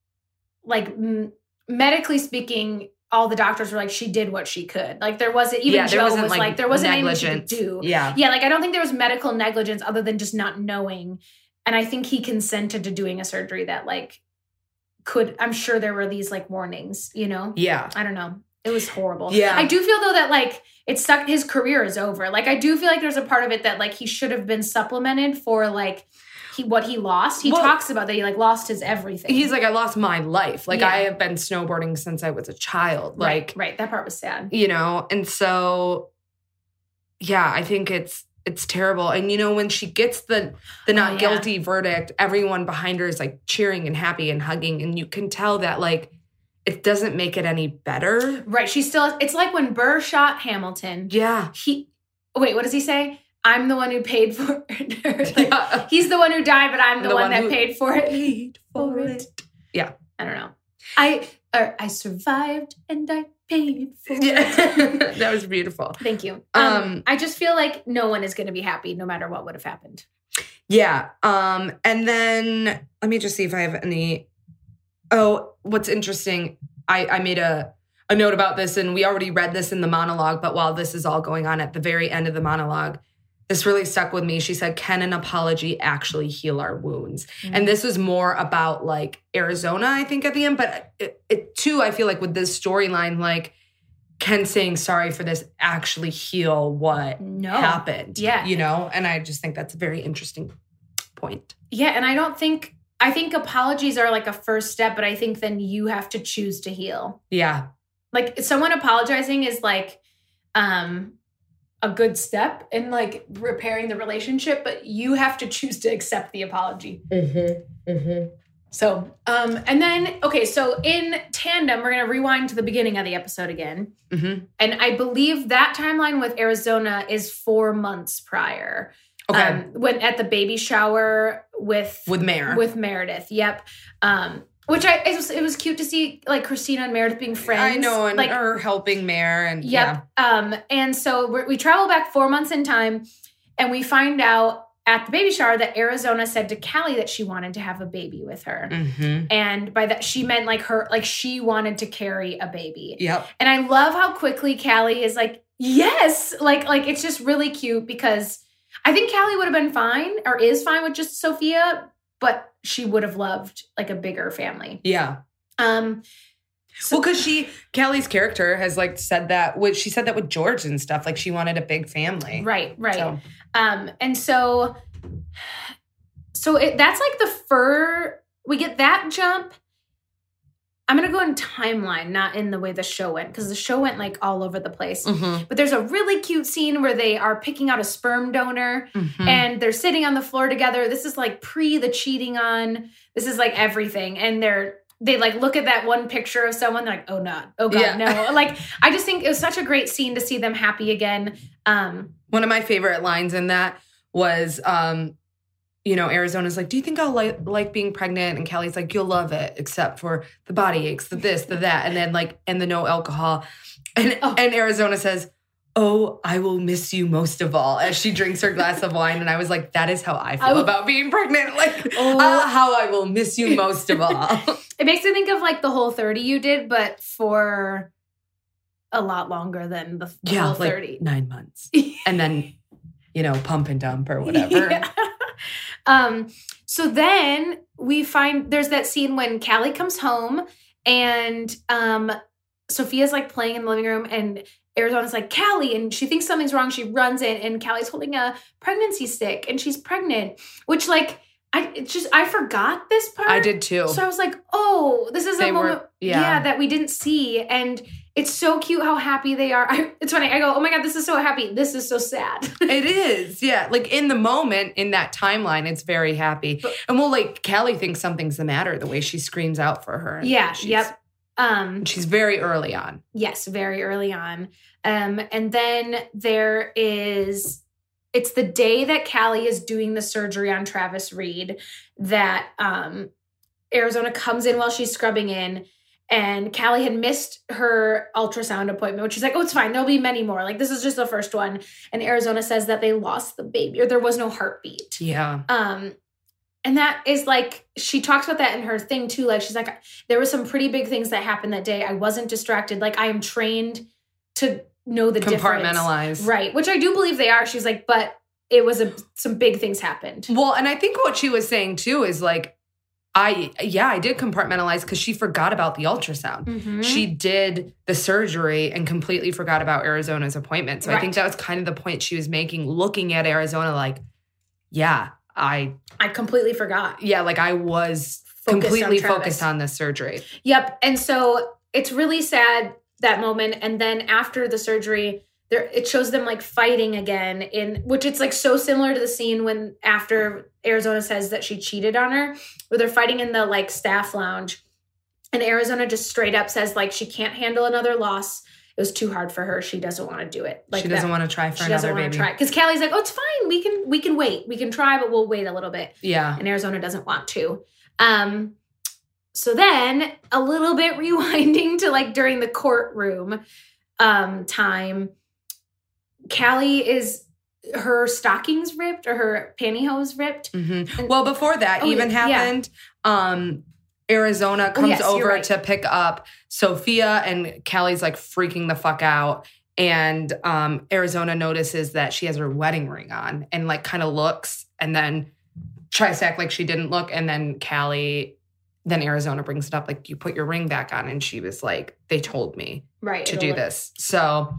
like, m- medically speaking, all the doctors were like, she did what she could. Like, there wasn't, even yeah, Joe wasn't, was like, like, there wasn't negligence. anything she could do. Yeah. Yeah, like, I don't think there was medical negligence other than just not knowing. And I think he consented to doing a surgery that, like, could, I'm sure there were these, like, warnings, you know? Yeah. I don't know. It was horrible. Yeah. I do feel, though, that, like, it stuck, his career is over. Like, I do feel like there's a part of it that, like, he should have been supplemented for, like, He, what he lost. He well, talks about that he, like, lost his everything. He's like, I lost my life. Like, yeah. I have been snowboarding since I was a child. Like, right, right. That part was sad. You know, and so, yeah, I think it's it's terrible. And, you know, when she gets the the not oh, yeah. guilty verdict, everyone behind her is, like, cheering and happy and hugging. And you can tell that, like, it doesn't make it any better. Right. She still, it's like when Burr shot Hamilton. Yeah. He, wait, what does he say? I'm the one who paid for it. Like, yeah. He's the one who died, but I'm the, the one, one that paid for it. Paid for it. Yeah. I don't know. I or I survived and I paid for yeah. it. That was beautiful. Thank you. Um, um, I just feel like no one is going to be happy no matter what would have happened. Yeah. Um, and then let me just see if I have any. Oh, what's interesting. I, I made a, a note about this, and we already read this in the monologue, but while this is all going on at the very end of the monologue, this really stuck with me. She said, can an apology actually heal our wounds? Mm-hmm. And this was more about, like, Arizona, I think, at the end. But it, it too, I feel like with this storyline, like, Ken saying sorry for this actually heal what no. happened. Yeah. You know? And I just think that's a very interesting point. Yeah, and I don't think, I think apologies are, like, a first step, but I think then you have to choose to heal. Yeah. Like, someone apologizing is, like, um... a good step in like repairing the relationship, but you have to choose to accept the apology. Mm-hmm. Mm-hmm. So, um, and then, okay, so in tandem, we're going to rewind to the beginning of the episode again. Mm-hmm. And I believe that timeline with Arizona is four months prior. Okay. Um, when at the baby shower with With Mare. with Meredith. Yep. Um, which I it was, it was cute to see like Christina and Meredith being friends. I know, and like her helping Mare, and yep. yeah. Um, and so we're, we travel back four months in time, and we find out at the baby shower that Arizona said to Callie that she wanted to have a baby with her, Mm-hmm. and by that she meant like her like she wanted to carry a baby. Yep. And I love how quickly Callie is like, yes, like like it's just really cute because I think Callie would have been fine or is fine with just Sophia, but she would have loved like a bigger family. Yeah. Um, so, Well, because she, Callie's character has like said that, with, she said that with George and stuff, like she wanted a big family. right, right. So, Um, and so, so it, that's like the fur, we get that jump. I'm going to go in timeline, not in the way the show went, because the show went like all over the place. mm-hmm. But there's a really cute scene where they are picking out a sperm donor Mm-hmm. and they're sitting on the floor together. This is like pre the cheating on. This is like everything. And they're, they like look at that one picture of someone, they're like, oh, not, oh God, Yeah. no. Like, I just think it was such a great scene to see them happy again. Um, One of my favorite lines in that was, um, you know, Arizona's like, do you think I'll like, like being pregnant? And Callie's like, you'll love it, except for the body aches, the this, the that, and then like, and the no alcohol. And, Oh. and Arizona says, oh, I will miss you most of all, as she drinks her glass of wine. And I was like, that is how I feel I will- about being pregnant. Like, Oh. uh, how I will miss you most of all. It makes me think of like the Whole thirty you did, but for a lot longer than the yeah, Whole like thirty. nine months. And then, you know, pump and dump or whatever. Yeah. Um, so then we find there's that scene when Callie comes home and um, Sophia's like playing in the living room and Arizona's like, Callie, and she thinks something's wrong. She runs in and Callie's holding a pregnancy stick and she's pregnant, which like, I it's just, I forgot this part. I did too. So I was like, oh, this is They a were- moment yeah. yeah, that we didn't see. And it's so cute how happy they are. I, it's funny. I go, oh my God, this is so happy. This is so sad. It is, yeah. Like in the moment, in that timeline, it's very happy. And well, like Callie thinks something's the matter the way she screams out for her. Yeah, she's, yep. Um, She's very early on. yes, very early on. Um, and then there is, it's the day that Callie is doing the surgery on Travis Reed that um, Arizona comes in while she's scrubbing in. And Callie had missed her ultrasound appointment, which is like, oh, it's fine. There'll be many more. Like, this is just the first one. And Arizona says that they lost the baby or there was no heartbeat. Yeah. Um, and that is like, she talks about that in her thing too. Like, she's like, there were some pretty big things that happened that day. I wasn't distracted. Like, I am trained to know the difference. Compartmentalize. Right. Which I do believe they are. She's like, but it was a, some big things happened. Well, and I think what she was saying too is like, I, yeah, I did compartmentalize because she forgot about the ultrasound. Mhm. She did the surgery and completely forgot about Arizona's appointment. So I Right. think that was kind of the point she was making, looking at Arizona like, yeah, I, I completely forgot. yeah, like I was Focused on completely Travis. focused on this surgery. Yep. And so it's really sad, that moment. And then after the surgery, there it shows them like fighting again, in which it's like so similar to the scene when after Arizona says that she cheated on her, where they're fighting in the like staff lounge. And Arizona just straight up says like she can't handle another loss. It was too hard for her. She doesn't want to do it. Like she doesn't that. want to try for She another doesn't want baby. to try. Because Callie's like, oh, it's fine. We can we can wait. We can try, but we'll wait a little bit. Yeah. And Arizona doesn't want to. Um, so then a little bit rewinding to like during the courtroom um, time, Callie is, her stockings ripped or her pantyhose ripped. Mm-hmm. And- Well, before that Oh, even yeah. happened, um, Arizona comes yes, you're over right. to pick up Sophia, and Callie's like freaking the fuck out. And um, Arizona notices that she has her wedding ring on and like kind of looks and then tries to act like she didn't look. And then Callie, then Arizona brings it up like, you put your ring back on. And she was like, they told me Right. to it'll do look- this. So,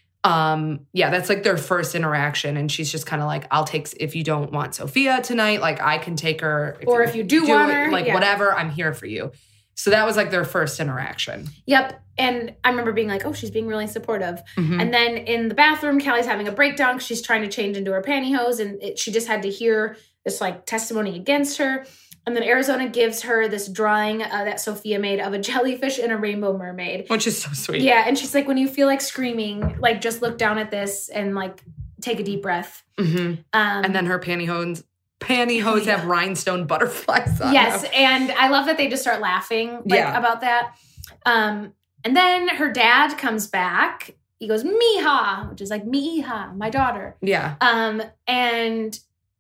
um, yeah, that's like their first interaction. And she's just kind of like, I'll take, if you don't want Sophia tonight, like I can take her. Or if you do want her, like yeah. whatever, I'm here for you. So that was like their first interaction. Yep. And I remember being like, oh, she's being really supportive. Mm-hmm. And then in the bathroom, Callie's having a breakdown because she's trying to change into her pantyhose. And it, she just had to hear this like testimony against her. And then Arizona gives her this drawing uh, that Sophia made of a jellyfish and a rainbow mermaid. Which is so sweet. Yeah. And she's like, when you feel like screaming, like just look down at this and like take a deep breath. Mm-hmm. Um, and then her pantyhose, pantyhose yeah. have rhinestone butterflies on Yes. them. And I love that they just start laughing like, Yeah. about that. Um, and then her dad comes back. He goes, Mija, which is like Mija, my daughter. Yeah. Um, and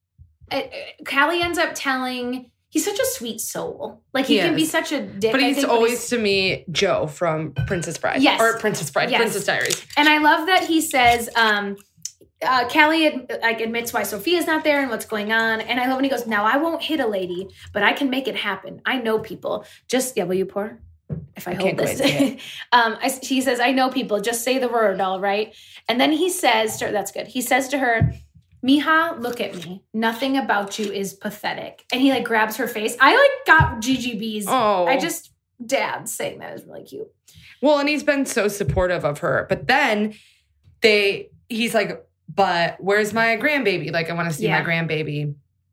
it, it, Callie ends up telling, he's such a sweet soul. Like he, He can be is. such a dick. But I he's think, but always, to me, Joe from Princess Bride. Yes. Or Princess Bride, Yes. Princess Diaries. And I love that he says, um, uh, Callie ad- like admits why Sophia's not there and what's going on. And I love when he goes, now I won't hit a lady, but I can make it happen. I know people. Just, yeah, will you pour? If I, I hold can't this. quite see um, I, he says, I know people. Just say the word, all right? And then he says, to, that's good. He says to her, Mija, look at me. Nothing about you is pathetic. And he like grabs her face. I like got G G B's. Oh. I just, dad saying that is really cute. Well, and he's been so supportive of her. But then they, he's like, but where's my grandbaby? Like, I want to see Yeah. my grandbaby.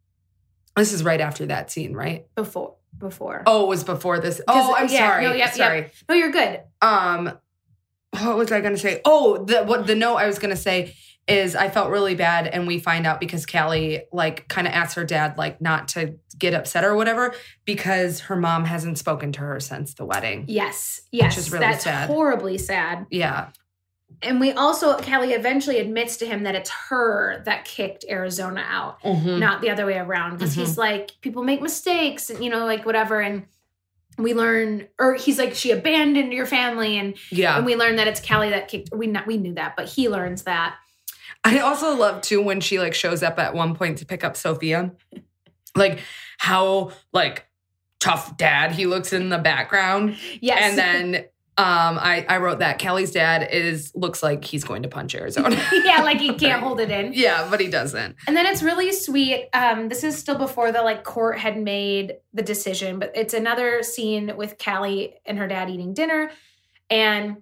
This is right after that scene, right? Before, before. Oh, it was before this. Oh, I'm yeah, sorry. no, yep, sorry. yep. No, you're good. Um, what was I going to say? Oh, the what the note I was going to say is I felt really bad, and we find out because Callie like kind of asked her dad like not to get upset or whatever because her mom hasn't spoken to her since the wedding. Yes, yes. is really That's sad. horribly sad. Yeah. And we also, Callie eventually admits to him that it's her that kicked Arizona out, Mm-hmm. not the other way around. Because Mhm. he's like, people make mistakes and, you know, like whatever. And we learn, or he's like, she abandoned your family. And, Yeah. and we learn that it's Callie that kicked, we not, we knew that, but he learns that. I also love too when she like shows up at one point to pick up Sophia, like how like tough dad he looks in the background. Yes. And then um, I I wrote that Callie's dad is looks like he's going to punch Arizona. yeah, like he can't hold it in. Yeah, but he doesn't. And then it's really sweet. Um, this is still before the like court had made the decision, but it's another scene with Callie and her dad eating dinner. And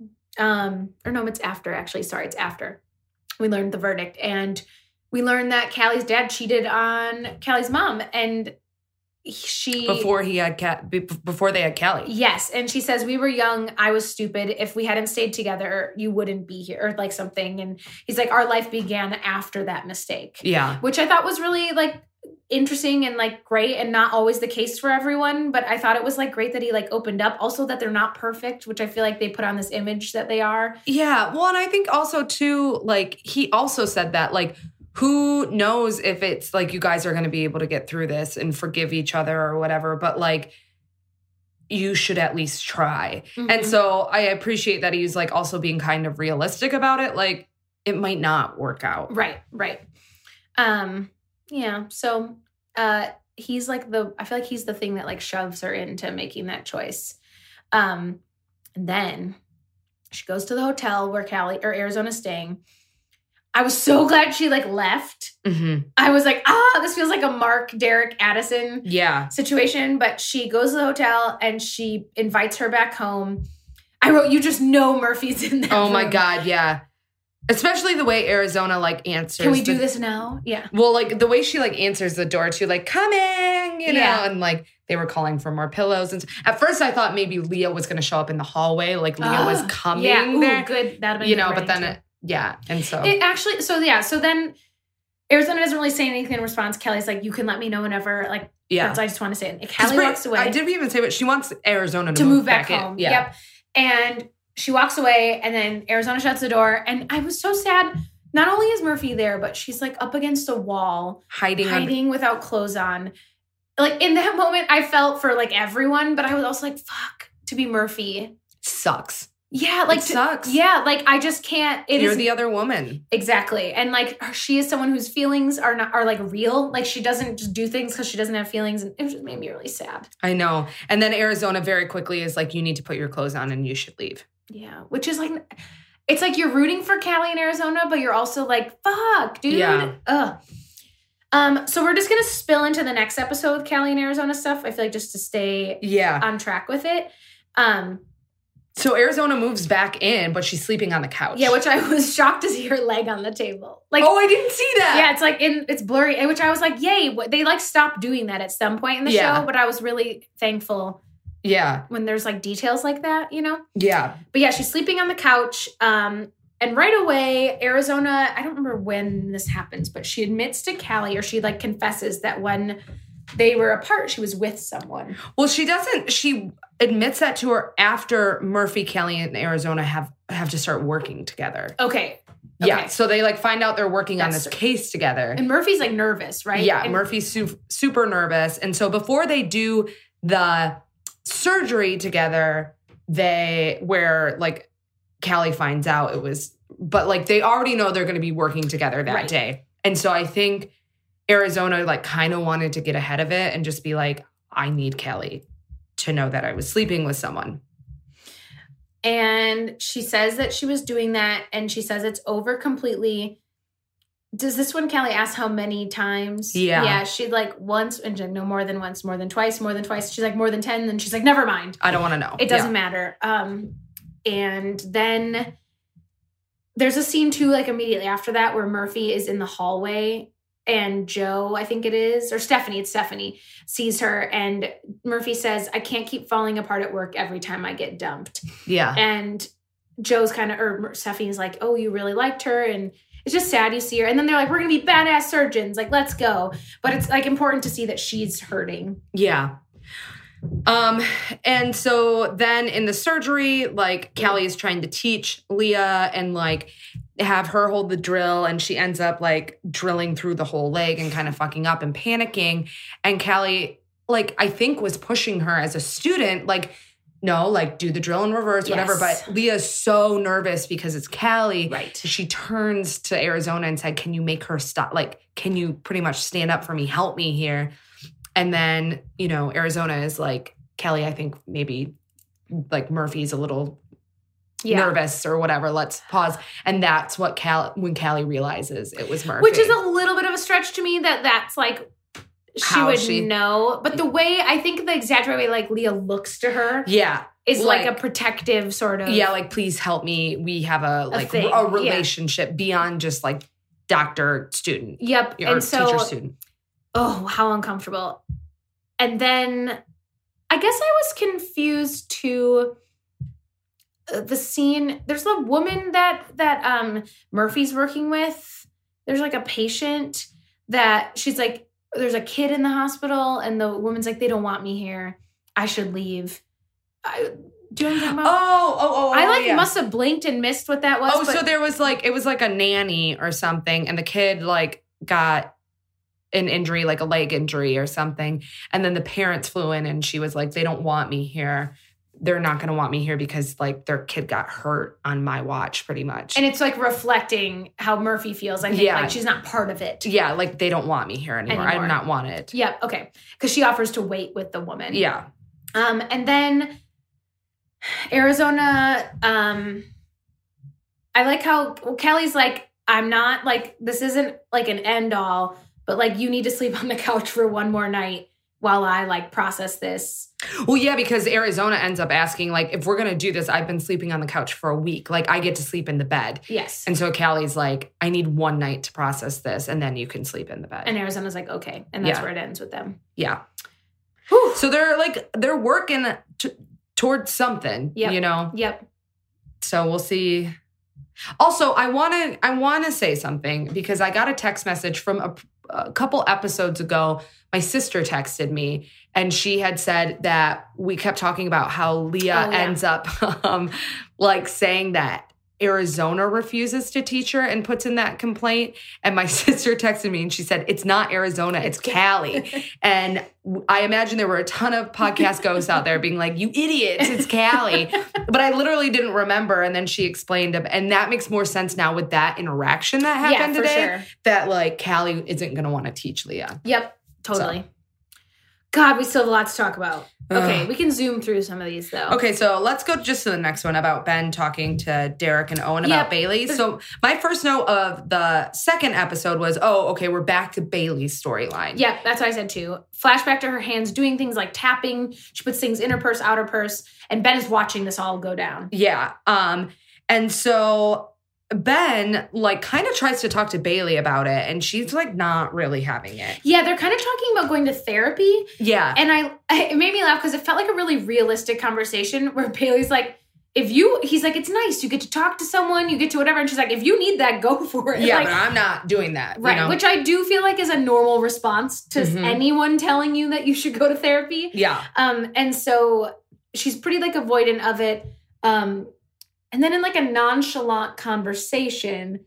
um, or no, it's after actually. Sorry, it's after. We learned the verdict. And we learned that Callie's dad cheated on Callie's mom. And she Before he had cat be- before they had Callie. Yes. And she says, we were young. I was stupid. If we hadn't stayed together, you wouldn't be here, or like something. And he's like, our life began after that mistake. Yeah. Which I thought was really like interesting and like great and not always the case for everyone. But I thought it was like great that he like opened up. Also that they're not perfect, which I feel like they put on this image that they are. Yeah. Well, and I think also too, like he also said that like who knows if it's like you guys are going to be able to get through this and forgive each other or whatever, but like you should at least try. Mhm. And so I appreciate that he's like also being kind of realistic about it. Like it might not work out. Right, right. Um, yeah. So uh he's like the I feel like he's the thing that like shoves her into making that choice. Um, and then she goes to the hotel where Callie or Arizona's staying. I was so glad she like left. Mm-hmm. I was like, ah, this feels like a Mark, Derek, Addison Yeah. situation. But she goes to the hotel and she invites her back home. I wrote, you just know Murphy's in that Oh my room. God. Yeah. Especially the way Arizona like answers. Can we do the- this now? Yeah. Well, like the way she like answers the door to like coming, you know, Yeah. and like they were calling for more pillows. And s- at first I thought maybe Leah was going to show up in the hallway, like Leah was Ah, coming yeah. Ooh, there, good. That'd been you good know. But writing, then, too. it, yeah, and so It actually, so yeah, so then Arizona doesn't really say anything in response. Kelly's like, you can let me know whenever, like, yeah. that's, I just want to say it. 'Cause Kelly Bri- walks away I did even say, but she wants Arizona to, to move back, in. home. Yeah. Yep. And she walks away, and then Arizona shuts the door. And I was so sad. Not only is Murphy there, but she's like up against a wall, hiding. on- hiding without clothes on. Like in that moment, I felt for like everyone, but I was also like, fuck, to be Murphy. sucks. Yeah, like It to- sucks. Yeah, like I just can't. It You're is the other woman. exactly, and like her- she is someone whose feelings are not are like real. Like she doesn't just do things because she doesn't have feelings, and it just made me really sad. I know. And then Arizona very quickly is like, you need to put your clothes on and you should leave. Yeah, which is like, it's like you're rooting for Callie in Arizona, but you're also like, fuck, dude. Yeah. Ugh. Um, so we're just going to spill into the next episode with Callie and Arizona stuff. I feel like just to stay yeah. on track with it. Um, so Arizona moves back in, but she's sleeping on the couch. Yeah, which I was shocked to see her leg on the table. Like, oh, I didn't see that. Yeah, it's like in it's blurry, which I was like, yay. They like stopped doing that at some point in the yeah. show, but I was really thankful. Yeah. When there's like details like that, you know? Yeah. But yeah, she's sleeping on the couch. Um, and right away, Arizona, I don't remember when this happens, but she admits to Callie, or she like confesses that when they were apart, she was with someone. Well, she doesn't, she admits that to her after Murphy, Callie, and Arizona have, have to start working together. Okay. Yeah. Okay. So they like find out they're working That's on this true. case together. And Murphy's like nervous, right? Yeah. And Murphy's su- super nervous. And so before they do the surgery together, they, where like Callie finds out it was, but like they already know they're going to be working together that Right. day. And so I think Arizona like kind of wanted to get ahead of it and just be like, I need Callie to know that I was sleeping with someone. And she says that she was doing that, and she says it's over completely. Does this one Callie ask how many times? Yeah. Yeah, she's like once, and she's like, no, more than once, more than twice, more than twice. She's like more than ten, and she's like, never mind. I don't want to know. It doesn't Yeah. matter. Um, and then there's a scene too, like immediately after that, where Murphy is in the hallway, and Joe, I think it is, or Stephanie, it's Stephanie, sees her, and Murphy says, I can't keep falling apart at work every time I get dumped. Yeah. And Joe's kind of, or Stephanie's like, oh, you really liked her. And it's just sad you see her. And then they're like, we're going to be badass surgeons. Like, let's go. But it's like important to see that she's hurting. Yeah. Um, and so then in the surgery, like Callie is trying to teach Leah and like have her hold the drill, and she ends up like drilling through the whole leg and kind of fucking up and panicking. And Callie, like, I think was pushing her as a student, like, no, like do the drill in reverse, whatever. Yes. But Leah's so nervous because it's Callie. Right. She turns to Arizona and said, can you make her stop? Like, can you pretty much stand up for me? Help me here. And then, you know, Arizona is like, Callie, I think maybe like Murphy's a little Yeah. nervous or whatever. Let's pause. And that's what Cal when Callie realizes it was Murphy. Which is a little bit of a stretch to me that that's like, she How would she- know. But the way, I think the exaggerated way like Leah looks to her yeah. is like, like- a protective sort of. Yeah, like, please help me. We have a like thing, a yeah. relationship beyond just like doctor student Yep. or And so, teacher student. oh, how uncomfortable. And then I guess I was confused to uh, the scene. There's a woman that that um Murphy's working with. There's like a patient that she's like, there's a kid in the hospital, and the woman's like, they don't want me here. I should leave. I, do you know what I'm talking about? Oh, oh, oh. I like yeah. must have blinked and missed what that was. Oh, but so there was like, it was like a nanny or something, and the kid like got an injury, like a leg injury or something. And then the parents flew in and she was like, they don't want me here. They're not going to want me here because like their kid got hurt on my watch pretty much. and it's like reflecting how Murphy feels. I think Yeah. like she's not part of it. yeah, like they don't want me here anymore. Anymore. I'm not wanted. Yeah, okay. Because she offers to wait with the woman. Yeah. Um, and then Arizona, um, I like how well, Kelly's like, I'm not like, this isn't like an end all, but like you need to sleep on the couch for one more night while I like process this. Well, yeah, because Arizona ends up asking, like, if we're going to do this, I've been sleeping on the couch for a week. Like, I get to sleep in the bed. Yes. And so Callie's like, I need one night to process this, and then you can sleep in the bed. And Arizona's like, okay. And that's Yeah. where it ends with them. yeah. Whew. So they're like, they're working t- towards something, Yep. you know? Yep. So we'll see. Also, I want to I want to say something because I got a text message from a, a couple episodes ago. My sister texted me and she had said that we kept talking about how Leah Oh, yeah. ends up um, like saying that Arizona refuses to teach her and puts in that complaint. And my sister texted me and she said, it's not Arizona, it's, It's Callie. And I imagine there were a ton of podcast ghosts out there being like, you idiots, it's Callie. But I literally didn't remember. And then she explained it. And that makes more sense now with that interaction that happened yeah, for today. sure. That like Callie isn't going to want to teach Leah. Yep. Totally. God, we still have a lot to talk about. Okay, Ugh. we can zoom through some of these, though. Okay, so let's go just to the next one about Ben talking to Derek and Owen about Yep. Bailey. So my first note of the second episode was, oh, okay, we're back to Bailey's storyline. Yeah, that's what I said too. Flashback to her hands doing things like tapping. She puts things in her purse, outer purse, and Ben is watching this all go down. Yeah. Um, and so Ben, like, kind of tries to talk to Bailey about it, and she's, like, not really having it. Yeah, they're kind of talking about going to therapy. Yeah. And I, it made me laugh because it felt like a really realistic conversation where Bailey's like, if you, he's like, it's nice. You get to talk to someone, you get to whatever. And she's like, if you need that, go for it. Yeah, like, but I'm not doing that. right. You know? Which I do feel like is a normal response to Mhm. anyone telling you that you should go to therapy. Yeah. Um, and so she's pretty like avoidant of it. Um, and then in like a nonchalant conversation,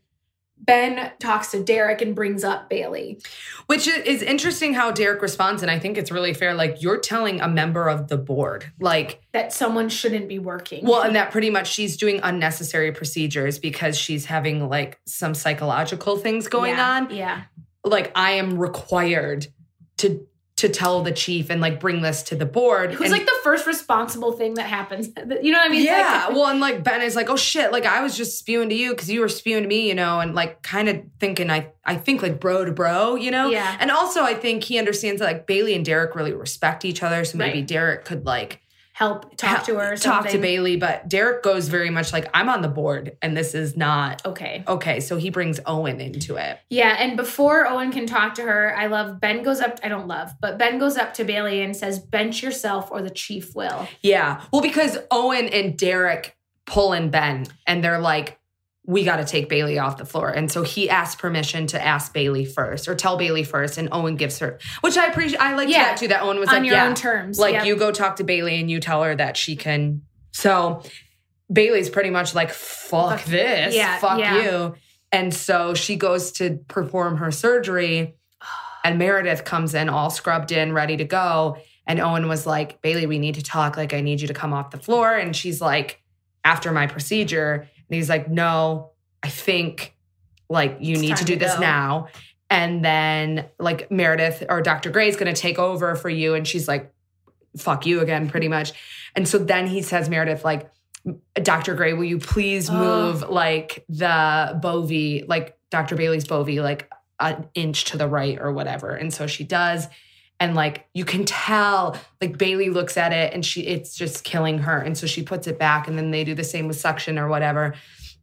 Ben talks to Derek and brings up Bailey. Which is interesting how Derek responds, and I think it's really fair. Like, you're telling a member of the board, like, That someone shouldn't be working. well, and that pretty much she's doing unnecessary procedures because she's having, like, some psychological things going yeah, on. Yeah. Like, I am required to to tell the chief and, like, bring this to the board. Who's and, like the first responsible thing that happens. You know what I mean? yeah. Like, well, and, like, Ben is like, oh, shit. Like, I was just spewing to you because you were spewing to me, you know, and, like, kind of thinking, I, I think, like, bro to bro, you know? Yeah. And also, I think he understands that, like, Bailey and Derek really respect each other. So maybe Right. Derek could, like, help talk to her or talk something. to Bailey. But Derek goes very much like, I'm on the board and this is not Okay. okay. So he brings Owen into it. Yeah, and before Owen can talk to her, I love Ben goes up, I don't love, but Ben goes up to Bailey and says, bench yourself or the chief will. Yeah. Well, because Owen and Derek pull in Ben and they're like, we got to take Bailey off the floor. And so he asks permission to ask Bailey first or tell Bailey first. And Owen gives her, which I appreciate. I liked Yeah. that too. That Owen was On like, your yeah, own terms. like Yep. you go talk to Bailey and you tell her that she can. So Bailey's pretty much like, fuck Fuck. this. Yeah, Fuck yeah. you. And so she goes to perform her surgery and Meredith comes in all scrubbed in, ready to go. And Owen was like, Bailey, we need to talk. Like, I need you to come off the floor. And she's like, after my procedure. And he's like, no, I think like you It's need to time do to this go. now. And then like Meredith or Doctor Gray's going to take over for you. And she's like, fuck you again, pretty much. And so then he says, Meredith, like, Doctor Gray, will you please move Oh. like the Bovie, like Doctor Bailey's Bovie, like an inch to the right or whatever. And so she does. And like, you can tell, like Bailey looks at it and she, it's just killing her. And so she puts it back and then they do the same with suction or whatever.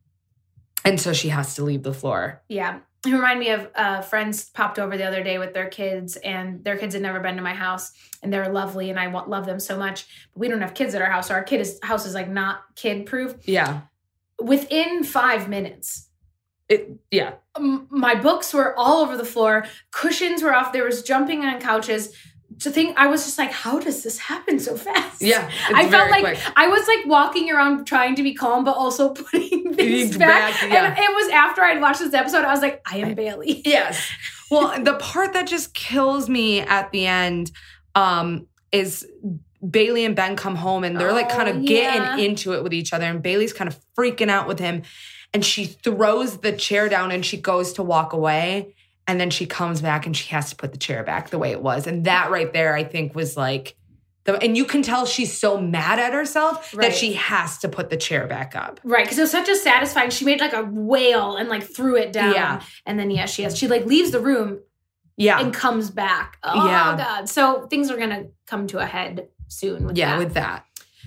And so she has to leave the floor. Yeah. It reminded me of uh, friends popped over the other day with their kids, and their kids had never been to my house, and they're lovely, and I want, love them so much. But we don't have kids at our house, so our kid is, house is like not kid proof. Yeah. Within five minutes, It, yeah. m- my books were all over the floor. Cushions were off. There was jumping on couches. To think, I was just like, how does this happen so fast? Yeah. It's I felt very like quick. I was like walking around trying to be calm, but also putting things Things back. back, yeah. And it was after I'd watched this episode, I was like, I am Bailey. Yes. Well, the part that just kills me at the end um, is Bailey and Ben come home and they're like Oh, kind of yeah. getting into it with each other. And Bailey's kind of freaking out with him. And she throws the chair down and she goes to walk away. And then she comes back and she has to put the chair back the way it was. And that right there, I think, was like, the, and you can tell she's so mad at herself Right. that she has to put the chair back up. Right, because it was such a satisfying. She made like a wail and like threw it down. Yeah. And then yeah, she has she like leaves the room Yeah. and comes back. Oh Yeah. God. So things are gonna come to a head soon with yeah, that. with that.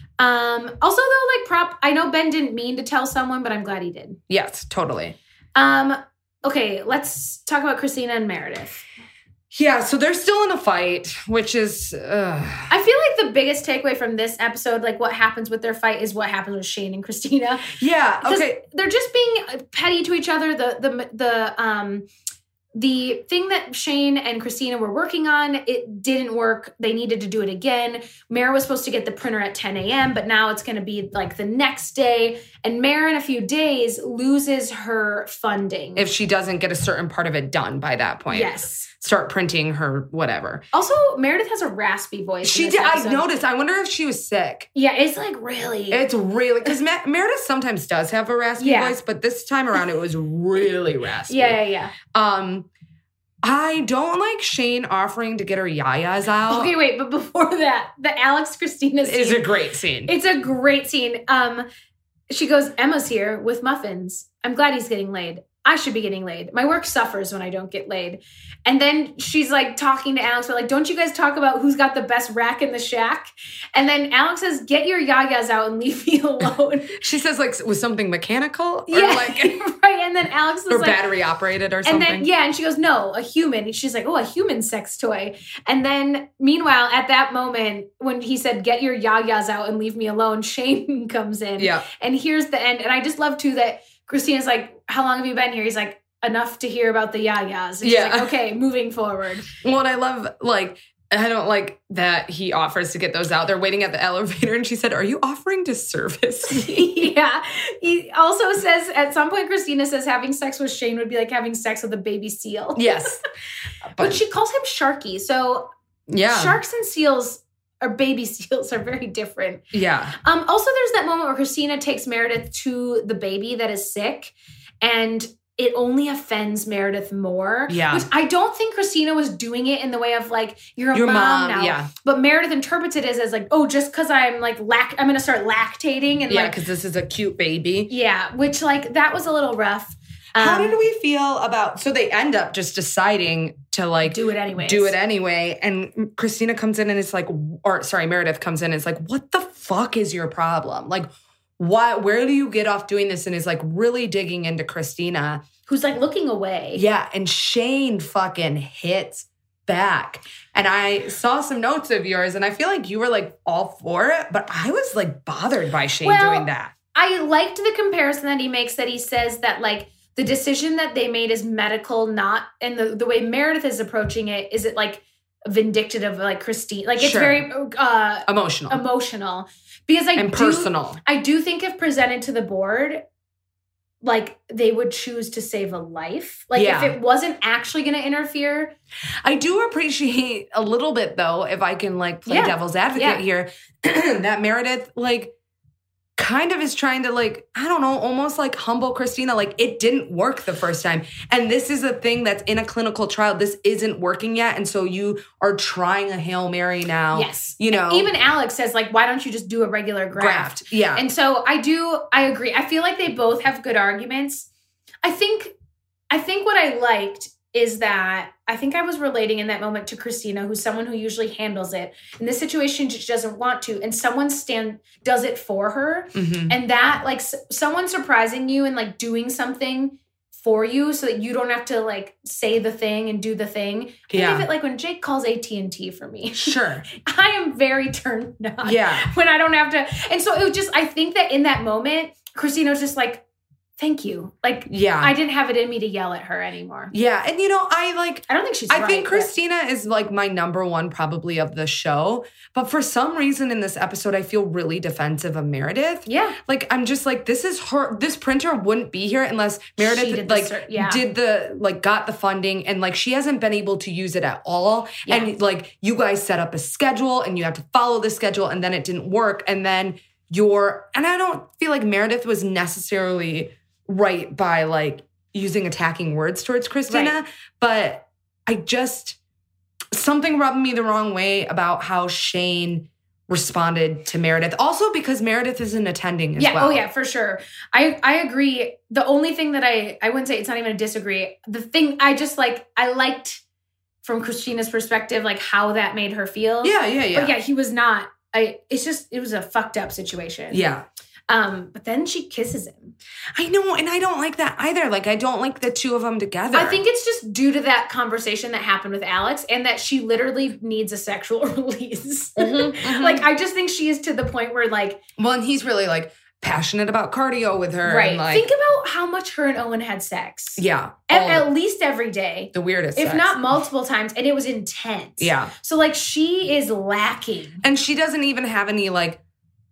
um also though, like prop I know Ben didn't mean to tell someone, but I'm glad he did. Yes, totally. Um okay, let's talk about Christina and Meredith. Yeah, so they're still in a fight, which is, ugh. I feel like the biggest takeaway from this episode, like what happens with their fight, is what happens with Shane and Christina. yeah, Because okay. they're just being petty to each other. The the the um the thing that Shane and Christina were working on, it didn't work. They needed to do it again. Mara was supposed to get the printer at ten a.m., but now it's going to be like the next day. And Mara in a few days loses her funding. If she doesn't get a certain part of it done by that point. Yes. Start printing her whatever. Also, Meredith has a raspy voice. in She this did. I episode. noticed. I wonder if she was sick. Yeah, it's like really. It's really, because Ma- Meredith sometimes does have a raspy Yeah. voice, but this time around it was really raspy. yeah, yeah, yeah. Um, I don't like Shane offering to get her yayas out. Okay, wait, but before that, the Alex Christina scene is a great scene. It's a great scene. Um, she goes, Emma's here with muffins. I'm glad he's getting laid. I should be getting laid. My work suffers when I don't get laid. And then she's like talking to Alex. We're like, don't you guys talk about who's got the best rack in the shack? And then Alex says, get your yayas out and leave me alone. She says like, was something mechanical? Or yeah, like, right. And then Alex is or like, battery operated or something. And then, yeah, and she goes, no, a human. And she's like, oh, a human sex toy. And then meanwhile, at that moment, when he said, get your yayas out and leave me alone, Shane comes in. Yeah. And here's the end. And I just love too that Christina's like, how long have you been here? He's like, enough to hear about the yayas. And she's Yeah. like, okay, moving forward. Well, and I love, like, I don't like that he offers to get those out. They're waiting at the elevator, and she said, are you offering to service me? Yeah. He also says, at some point, Christina says having sex with Shane would be like having sex with a baby seal. Yes. But, But she calls him Sharky. So yeah. sharks and seals, or baby seals, are very different. Yeah. Um, also, there's that moment where Christina takes Meredith to the baby that is sick, and it only offends Meredith more. Yeah. Which I don't think Christina was doing it in the way of like, you're a Your mom, mom, now. yeah. But Meredith interprets it as, as like, oh, just because I'm like, lac- I'm going to start lactating. And Yeah, like, because this is a cute baby. yeah, which like, that was a little rough. Um, How did we feel about, so they end up just deciding to like do it anyway? do it anyway. And Christina comes in and it's like, or sorry, Meredith comes in and it's like, what the fuck is your problem? Like, why, where do you get off doing this? And is like really digging into Christina. Who's like looking away. Yeah. And Shane fucking hits back. And I saw some notes of yours and I feel like you were like all for it, but I was like bothered by Shane Well, doing that. I liked the comparison that he makes, that he says that like the decision that they made is medical, not, and the, the way Meredith is approaching it, is it like vindictive of like Christine? Like it's Sure. very uh, Emotional. emotional. Because I and do, personal. I do think if presented to the board, like they would choose to save a life. Like Yeah. if it wasn't actually going to interfere. I do appreciate a little bit though, if I can like play Yeah. devil's advocate Yeah. here, that Meredith like kind of is trying to like, I don't know, almost like humble Christina. Like it didn't work the first time. And this is a thing that's in a clinical trial. This isn't working yet. And so you are trying a Hail Mary now. Yes. You know. Even Alex says like, why don't you just do a regular graft? graft. Yeah. And so I do, I agree. I feel like they both have good arguments. I think, I think what I liked is that I think I was relating in that moment to Christina, who's someone who usually handles it. In this situation, she doesn't want to, and someone stand does it for her. Mhm. And that, like, s- someone surprising you and like doing something for you, so that you don't have to like say the thing and do the thing. Think Yeah. of it like when Jake calls A T and T for me. Sure. I am very turned on. Yeah. When I don't have to. And so it was just, I think that in that moment, Christina was just like, thank you. Like, Yeah. I didn't have it in me to yell at her anymore. Yeah. And you know, I like, I don't think she's I right, think but- Christina is like my number one probably of the show. But for some reason in this episode, I feel really defensive of Meredith. Yeah. Like, I'm just like, this is her, this printer wouldn't be here unless She Meredith did the like cer- yeah. did the, like got the funding and like she hasn't been able to use it at all. Yeah. And like you guys set up a schedule and you have to follow the schedule and then it didn't work. And then you're, and I don't feel like Meredith was necessarily right by like using attacking words towards Christina, Right. but I just, something rubbed me the wrong way about how Shane responded to Meredith. Also because Meredith isn't attending as yeah. well. Oh yeah, for sure. I, I agree. The only thing that I, I wouldn't say, it's not even a disagree. The thing I just like, I liked from Christina's perspective, like how that made her feel. Yeah, yeah, yeah. But yeah, he was not, I, it's just, it was a fucked up situation. Yeah. Um, but then she kisses him. I know, and I don't like that either. Like, I don't like the two of them together. I think it's just due to that conversation that happened with Alex, and that she literally needs a sexual release. Mhm, mhm. Like, I just think she is to the point where, like, well, and he's really like passionate about cardio with her. right. And, like, Think about how much her and Owen had sex. yeah, At, all at least every day, the weirdest, if sex. not multiple times, and it was intense. Yeah, So, like, she is lacking. and she doesn't even have any like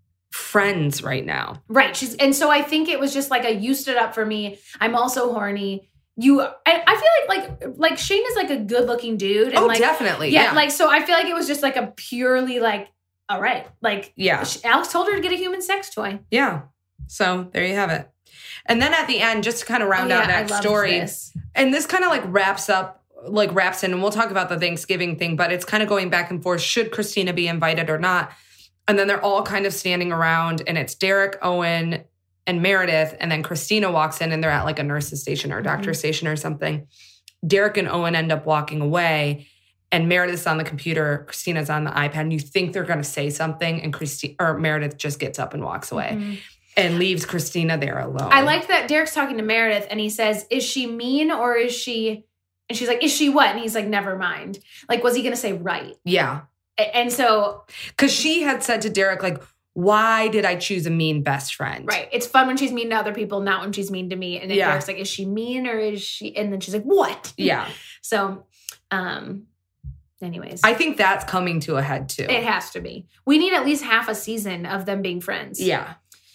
friends right now. Right. She's, and so I think it was just like a, you stood up for me. I'm also horny. You, I, I feel like, like, like Shane is like a good looking dude. And Oh, like, definitely. Yeah, Yeah, like, so I feel like it was just like a purely like, all right, like, yeah, sh- Alex told her to get a human sex toy. yeah. So there you have it. And then at the end, just to kind of round Oh, out yeah, I that loved story, this. and this kind of like wraps up like wraps in, and we'll talk about the Thanksgiving thing, but it's kind of going back and forth. Should Christina be invited or not? And then they're all kind of standing around, and it's Derek, Owen, and Meredith. And then Christina walks in, and they're at like a nurse's station or a doctor's mm-hmm. station or something. Derek and Owen end up walking away, and Meredith's on the computer. Christina's on the iPad, and you think they're going to say something, and Christi- or Meredith just gets up and walks away mm-hmm. and leaves Christina there alone. I liked that Derek's talking to Meredith, and he says, is she mean or is she... And she's like, is she what? And he's like, never mind. Like, was he going to say right? Yeah. And so... Because she had said to Derek, like, why did I choose a mean best friend? Right. It's fun when she's mean to other people, not when she's mean to me. And then yeah. Derek's like, is she mean or is she... And then she's like, what? Yeah. So, um, anyways. I think that's coming to a head, too. It has to be. We need at least half a season of them being friends. Yeah.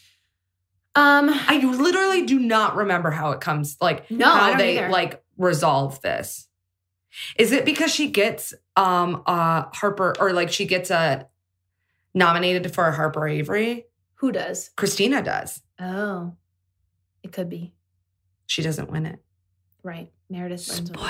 Um, I literally do not remember how it comes, like, no, how I don't they, either. like, resolve this. Is it because she gets um uh Harper, or like she gets a nominated for a Harper Avery? Who does? Christina does. Oh, it could be. She doesn't win it. Right. Meredith. Spoiler.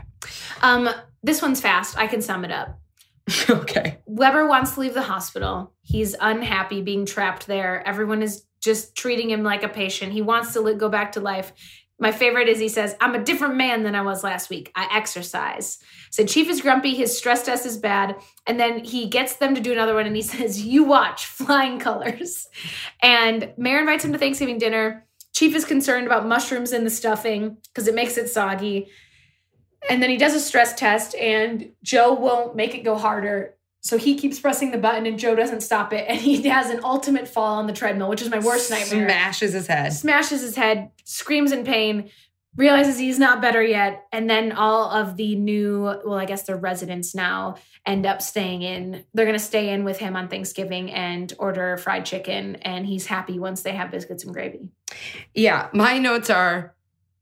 Um, this one's fast. I can sum it up. Okay. Weber wants to leave the hospital. He's unhappy being trapped there. Everyone is just treating him like a patient. He wants to li- go back to life. My favorite is he says, I'm a different man than I was last week. I exercise. So Chief is grumpy. His stress test is bad. And then he gets them to do another one. And he says, you watch, flying colors. And Mayor invites him to Thanksgiving dinner. Chief is concerned about mushrooms in the stuffing because it makes it soggy. And then he does a stress test. And Joe won't make it go harder. So he keeps pressing the button and Joe doesn't stop it. And he has an ultimate fall on the treadmill, which is my worst nightmare. Smashes his head. Smashes his head, screams in pain, realizes he's not better yet. And then all of the new, well, I guess the residents now end up staying in. They're going to stay in with him on Thanksgiving and order fried chicken. And he's happy once they have biscuits and gravy. Yeah. My notes are,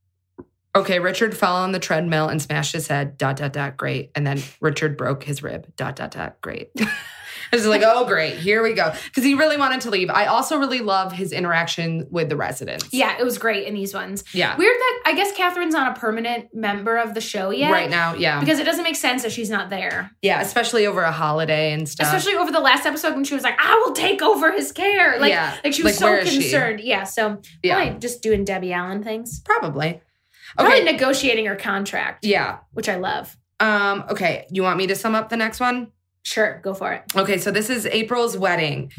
okay, Richard fell on the treadmill and smashed his head, dot, dot, dot, great. And then Richard broke his rib, dot, dot, dot, great. I was like, oh, great, here we go. Because he really wanted to leave. I also really love his interaction with the residents. Yeah, it was great in these ones. Yeah. Weird that, I guess Catherine's not a permanent member of the show yet. Right now, yeah. Because it doesn't make sense that she's not there. Yeah, especially over a holiday and stuff. Especially over the last episode when she was like, I will take over his care. Like, yeah. like she was like, so concerned. Yeah, so yeah. probably just doing Debbie Allen things. Probably. Probably Okay. negotiating her contract. Yeah. Which I love. Um. Okay. You want me to sum up the next one? Sure. Go for it. Okay. So this is April's wedding.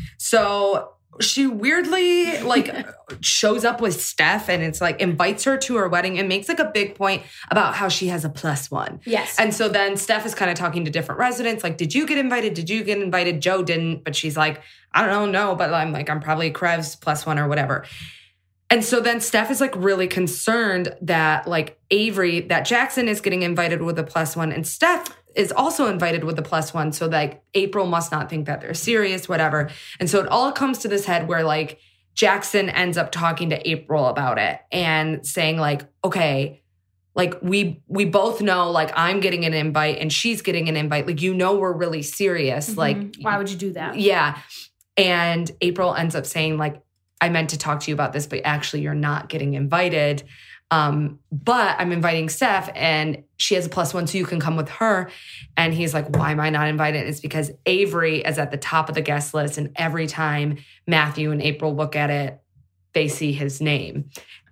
So she weirdly like shows up with Steph and it's like invites her to her wedding and makes like a big point about how she has a plus one. Yes. And so then Steph is kind of talking to different residents. Like, did you get invited? Did you get invited? Joe didn't. But she's like, I don't know. No. But I'm like, I'm probably Krev's plus one or whatever. And so then Steph is like really concerned that like Avery, that Jackson is getting invited with a plus one and Steph is also invited with a plus one. So like April must not think that they're serious, whatever. And so it all comes to this head where like Jackson ends up talking to April about it and saying like, okay, like we we both know like I'm getting an invite and she's getting an invite. Like, you know, we're really serious. Mm-hmm. Like, why would you do that? Yeah. And April ends up saying like, I meant to talk to you about this, but actually you're not getting invited. Um, but I'm inviting Steph and she has a plus one, so you can come with her. And he's like, why am I not invited? It's because Avery is at the top of the guest list. And every time Matthew and April look at it, they see his name.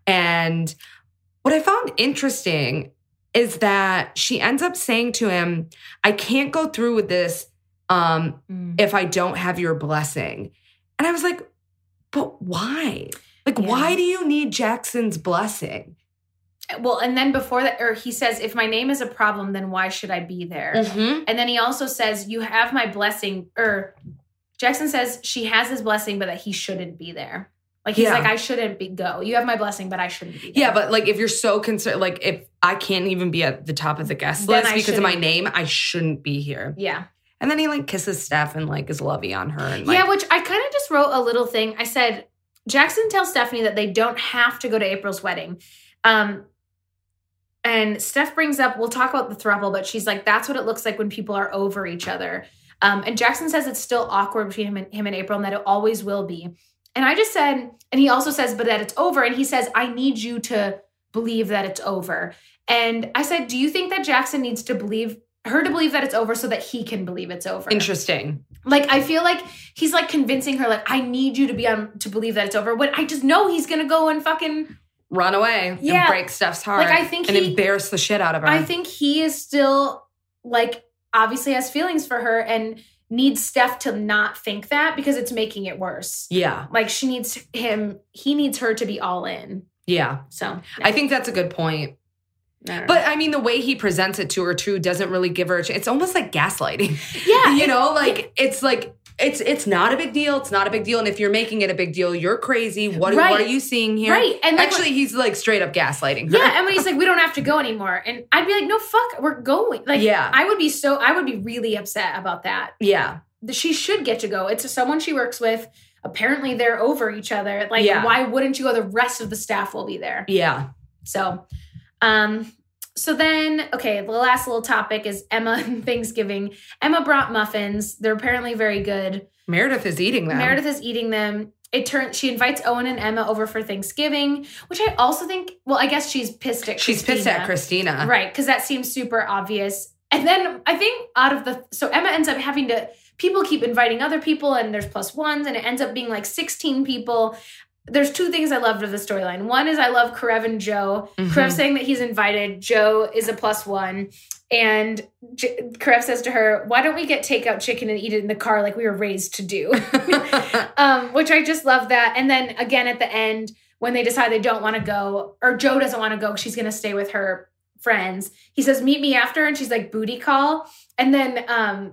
And what I found interesting is that she ends up saying to him, I can't go through with this um, mm. if I don't have your blessing. And I was like, but why? Like, yeah. why do you need Jackson's blessing? Well, and then before that, or he says, if my name is a problem, then why should I be there? Mm-hmm. And then he also says, you have my blessing, or Jackson says she has his blessing, but that he shouldn't be there. Like, he's yeah. like, I shouldn't be go. You have my blessing, but I shouldn't be there. Yeah, but like, if you're so concerned, like if I can't even be at the top of the guest then list I because of my name, I shouldn't be here. Yeah. And then he like kisses Steph and like is lovey on her. And, like, yeah, which I kind of just wrote a little thing. I said, Jackson tells Stephanie that they don't have to go to April's wedding. Um, and Steph brings up, we'll talk about the throuple, but she's like, that's what it looks like when people are over each other. Um, and Jackson says it's still awkward between him and, him and April and that it always will be. And I just said, and he also says, but that it's over. And he says, I need you to believe that it's over. And I said, do you think that Jackson needs to believe her to believe that it's over so that he can believe it's over? Interesting. Like, I feel like he's like convincing her, like, I need you to be on to believe that it's over. But I just know he's going to go and fucking run away yeah. and break Steph's heart. Like, I think and he, embarrass the shit out of her. I think he is still like, obviously has feelings for her and needs Steph to not think that because it's making it worse. Yeah. Like, she needs him, he needs her to be all in. Yeah. So yeah. I think that's a good point. I But I mean, the way he presents it to her too doesn't really give her a ch- it's almost like gaslighting. Yeah. you it, know, like it's like it's it's not a big deal. It's not a big deal. And if you're making it a big deal, you're crazy. What, right. what are you seeing here? Right. And like, actually, he's like straight up gaslighting her. Yeah. And when he's like, we don't have to go anymore. And I'd be like, no, fuck, we're going. Like, yeah. I would be so, I would be really upset about that. Yeah. She should get to go. It's someone she works with. Apparently they're over each other. Like, yeah. why wouldn't you go? The rest of the staff will be there. Yeah. So, um, so then, okay, the last little topic is Emma and Thanksgiving. Emma brought muffins. They're apparently very good. Meredith is eating them. Meredith is eating them. It turns. She invites Owen and Emma over for Thanksgiving, which I also think, well, I guess she's pissed at She's Christina. pissed at Christina. Right, because that seems super obvious. And then I think out of the, so Emma ends up having to, people keep inviting other people and there's plus ones and it ends up being like sixteen people. There's two things I loved of the storyline. One is I love Karev and Joe. Mm-hmm. Karev saying that he's invited. Joe is a plus one. And J- Karev says to her, why don't we get takeout chicken and eat it in the car like we were raised to do? um, which I just love that. And then again at the end, when they decide they don't want to go, or Joe doesn't want to go, she's going to stay with her friends. He says, meet me after. And she's like, booty call. And then, um,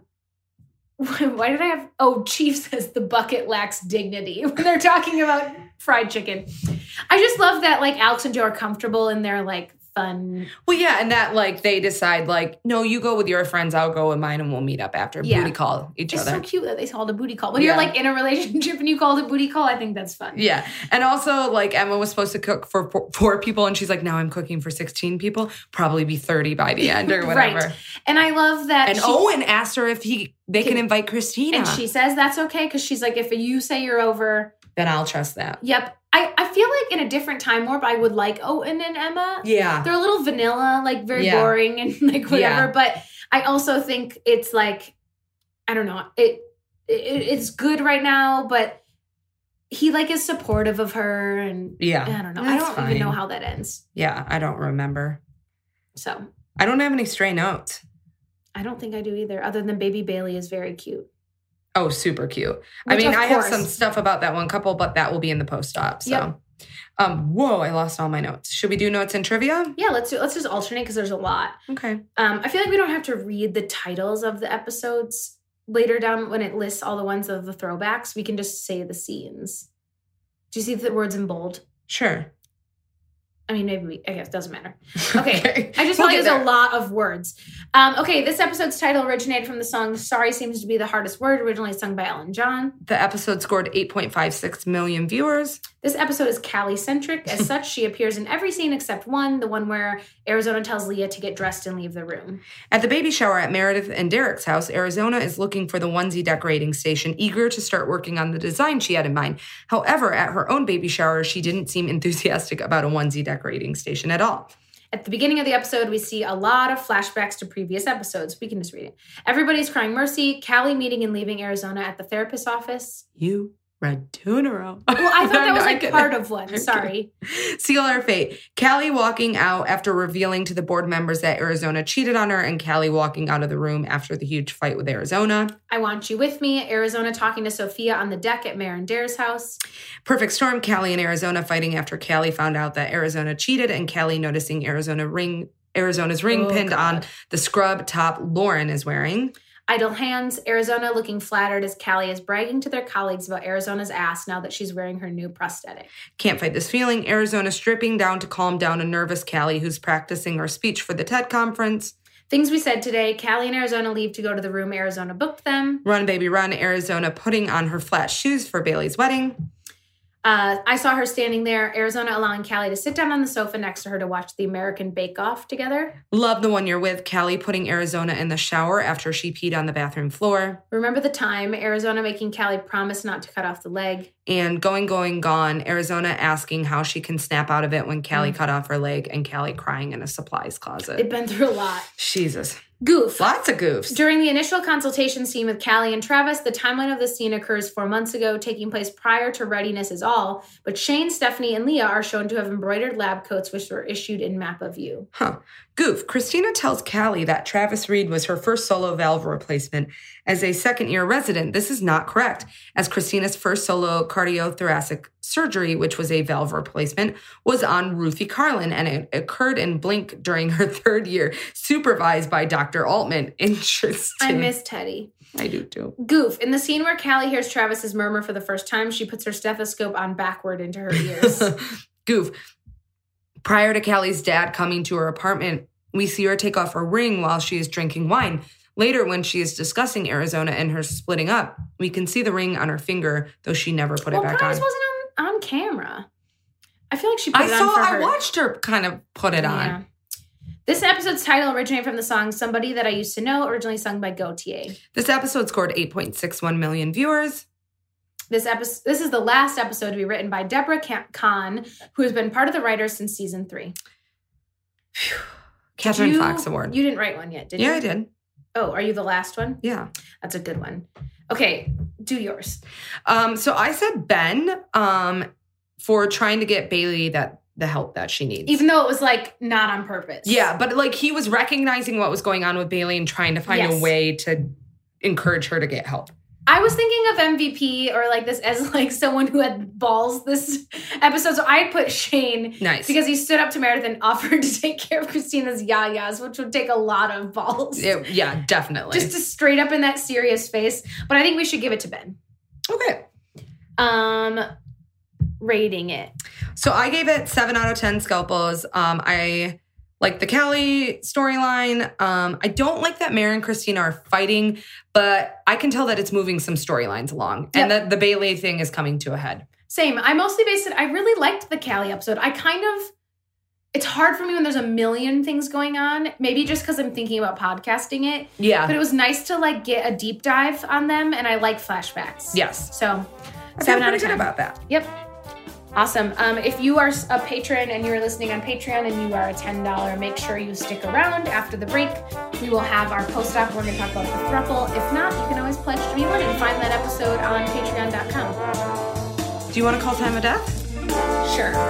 why did I have, oh, Chief says the bucket lacks dignity when they're talking about fried chicken. I just love that, like, Alex and Joe are comfortable in their, like, fun. Well, yeah, and that, like, they decide, like, no, you go with your friends, I'll go with mine, and we'll meet up after. Yeah. Booty call each it's other. It's so cute that they called a booty call. When yeah. you're, like, in a relationship and you call it a booty call, I think that's fun. Yeah. And also, like, Emma was supposed to cook for four, four people, and she's like, now I'm cooking for sixteen people. Probably be thirty by the end or whatever. Right. And I love that. And she, Owen asked her if he they can, can invite Christina. And she says that's okay because she's like, if you say you're over, then I'll trust that. Yep. I, I feel like in a different time warp, I would like Owen and Emma. Yeah. They're a little vanilla, like very yeah. boring and like whatever. Yeah. But I also think it's like, I don't know, it, it it's good right now, but he like is supportive of her. And yeah, I don't know. That's I don't fine. even know how that ends. Yeah, I don't remember. So. I don't have any stray notes. I don't think I do either, other than Baby Bailey is very cute. Oh, super cute. Which, I mean, I have course. some stuff about that one couple, but that will be in the post-op. So, yep. um, whoa, I lost all my notes. Should we do notes and trivia? Yeah, let's do, let's just alternate because there's a lot. Okay. Um, I feel like we don't have to read the titles of the episodes later down when it lists all the ones of the throwbacks. We can just say the scenes. Do you see the words in bold? Sure. I mean, maybe we, I guess it doesn't matter. Okay. okay. I just we'll feel like there's there. a lot of words. Um, okay, this episode's title originated from the song Sorry Seems to Be the Hardest Word, originally sung by Ellen John. The episode scored eight point five six million viewers. This episode is Callie-centric. As such, she appears in every scene except one, the one where Arizona tells Leah to get dressed and leave the room. At the baby shower at Meredith and Derek's house, Arizona is looking for the onesie decorating station, eager to start working on the design she had in mind. However, at her own baby shower, she didn't seem enthusiastic about a onesie decorating station at all. At the beginning of the episode, we see a lot of flashbacks to previous episodes. We can just read it. Everybody's crying mercy. Callie meeting and leaving Arizona at the therapist's office. You read two in a row. Well, I thought that was No, like part of one. Sorry. Seal our fate. Callie walking out after revealing to the board members that Arizona cheated on her, and Callie walking out of the room after the huge fight with Arizona. I want you with me. Arizona talking to Sophia on the deck at Mare and Dare's house. Perfect storm. Callie and Arizona fighting after Callie found out that Arizona cheated, and Callie noticing Arizona ring Arizona's ring Oh, pinned God. on the scrub top Lauren is wearing. Idle hands. Arizona looking flattered as Callie is bragging to their colleagues about Arizona's ass now that she's wearing her new prosthetic. Can't fight this feeling. Arizona stripping down to calm down a nervous Callie who's practicing her speech for the TED conference. Things we said today. Callie and Arizona leave to go to the room Arizona booked them. Run, baby, run. Arizona putting on her flat shoes for Bailey's wedding. Uh, I saw her standing there, Arizona allowing Callie to sit down on the sofa next to her to watch the American Bake Off together. Love the one you're with. Callie putting Arizona in the shower after she peed on the bathroom floor. Remember the time, Arizona making Callie promise not to cut off the leg. And going, going, gone, Arizona asking how she can snap out of it when Callie Mm. cut off her leg and Callie crying in a supplies closet. They've been through a lot. Jesus. Goof. Lots of goofs. During the initial consultation scene with Callie and Travis, the timeline of the scene occurs four months ago, taking place prior to Readiness is All, but Shane, Stephanie, and Leah are shown to have embroidered lab coats which were issued in Map of You. Huh. Goof. Christina tells Callie that Travis Reed was her first solo valve replacement as a second-year resident. This is not correct, as Christina's first solo cardiothoracic surgery, which was a valve replacement, was on Ruthie Carlin, and it occurred in Blink during her third year, supervised by Doctor Altman. Interesting. I miss Teddy. I do too. Goof. In the scene where Callie hears Travis's murmur for the first time, she puts her stethoscope on backward into her ears. Goof. Prior to Callie's dad coming to her apartment, we see her take off her ring while she is drinking wine. Later, when she is discussing Arizona and her splitting up, we can see the ring on her finger, though she never put well, it back Price on. wasn't on, on camera. I feel like she put I it saw, on for I her. watched her kind of put it Yeah. on. This episode's title originated from the song Somebody That I Used to Know, originally sung by Gautier. This episode scored eight point six one million viewers. This episode, this is the last episode to be written by Deborah Kahn, who has been part of the writers since season three. Catherine You- Fox Award. You didn't write one yet, did you? yeah, I did. Oh, are you the last one? Yeah. That's a good one. Okay, do yours. Um, so I said Ben um, for trying to get Bailey that the help that she needs. Even though it was like not on purpose. Yeah, but like he was recognizing what was going on with Bailey and trying to find Yes. a way to encourage her to get help. I was thinking of M V P or like this as like someone who had balls this episode. So I put Shane Nice. because he stood up to Meredith and offered to take care of Christina's yayas, which would take a lot of balls. It- yeah, definitely. Just to straight up in that serious face. But I think we should give it to Ben. okay. Um, rating it. So I gave it seven out of ten scalpels. Um, I like the Callie storyline. Um, I don't like that Mary and Christina are fighting, but I can tell that it's moving some storylines along, and Yep. that the Bailey thing is coming to a head. Same. I mostly based it. I really liked the Callie episode. I kind of. It's hard for me when there's a million things going on. Maybe just because I'm thinking about podcasting it. Yeah. But it was nice to like get a deep dive on them, and I like flashbacks. Yes. So I feel seven out pretty of good ten. about that. Yep. Awesome. Um, if you are a patron and you're listening on Patreon and you are a ten dollars, make sure you stick around after the break. We will have our post-op. We're going to talk about the throuple. If not, you can always pledge to be one and find that episode on patreon dot com. Do you want to call time of death? Sure.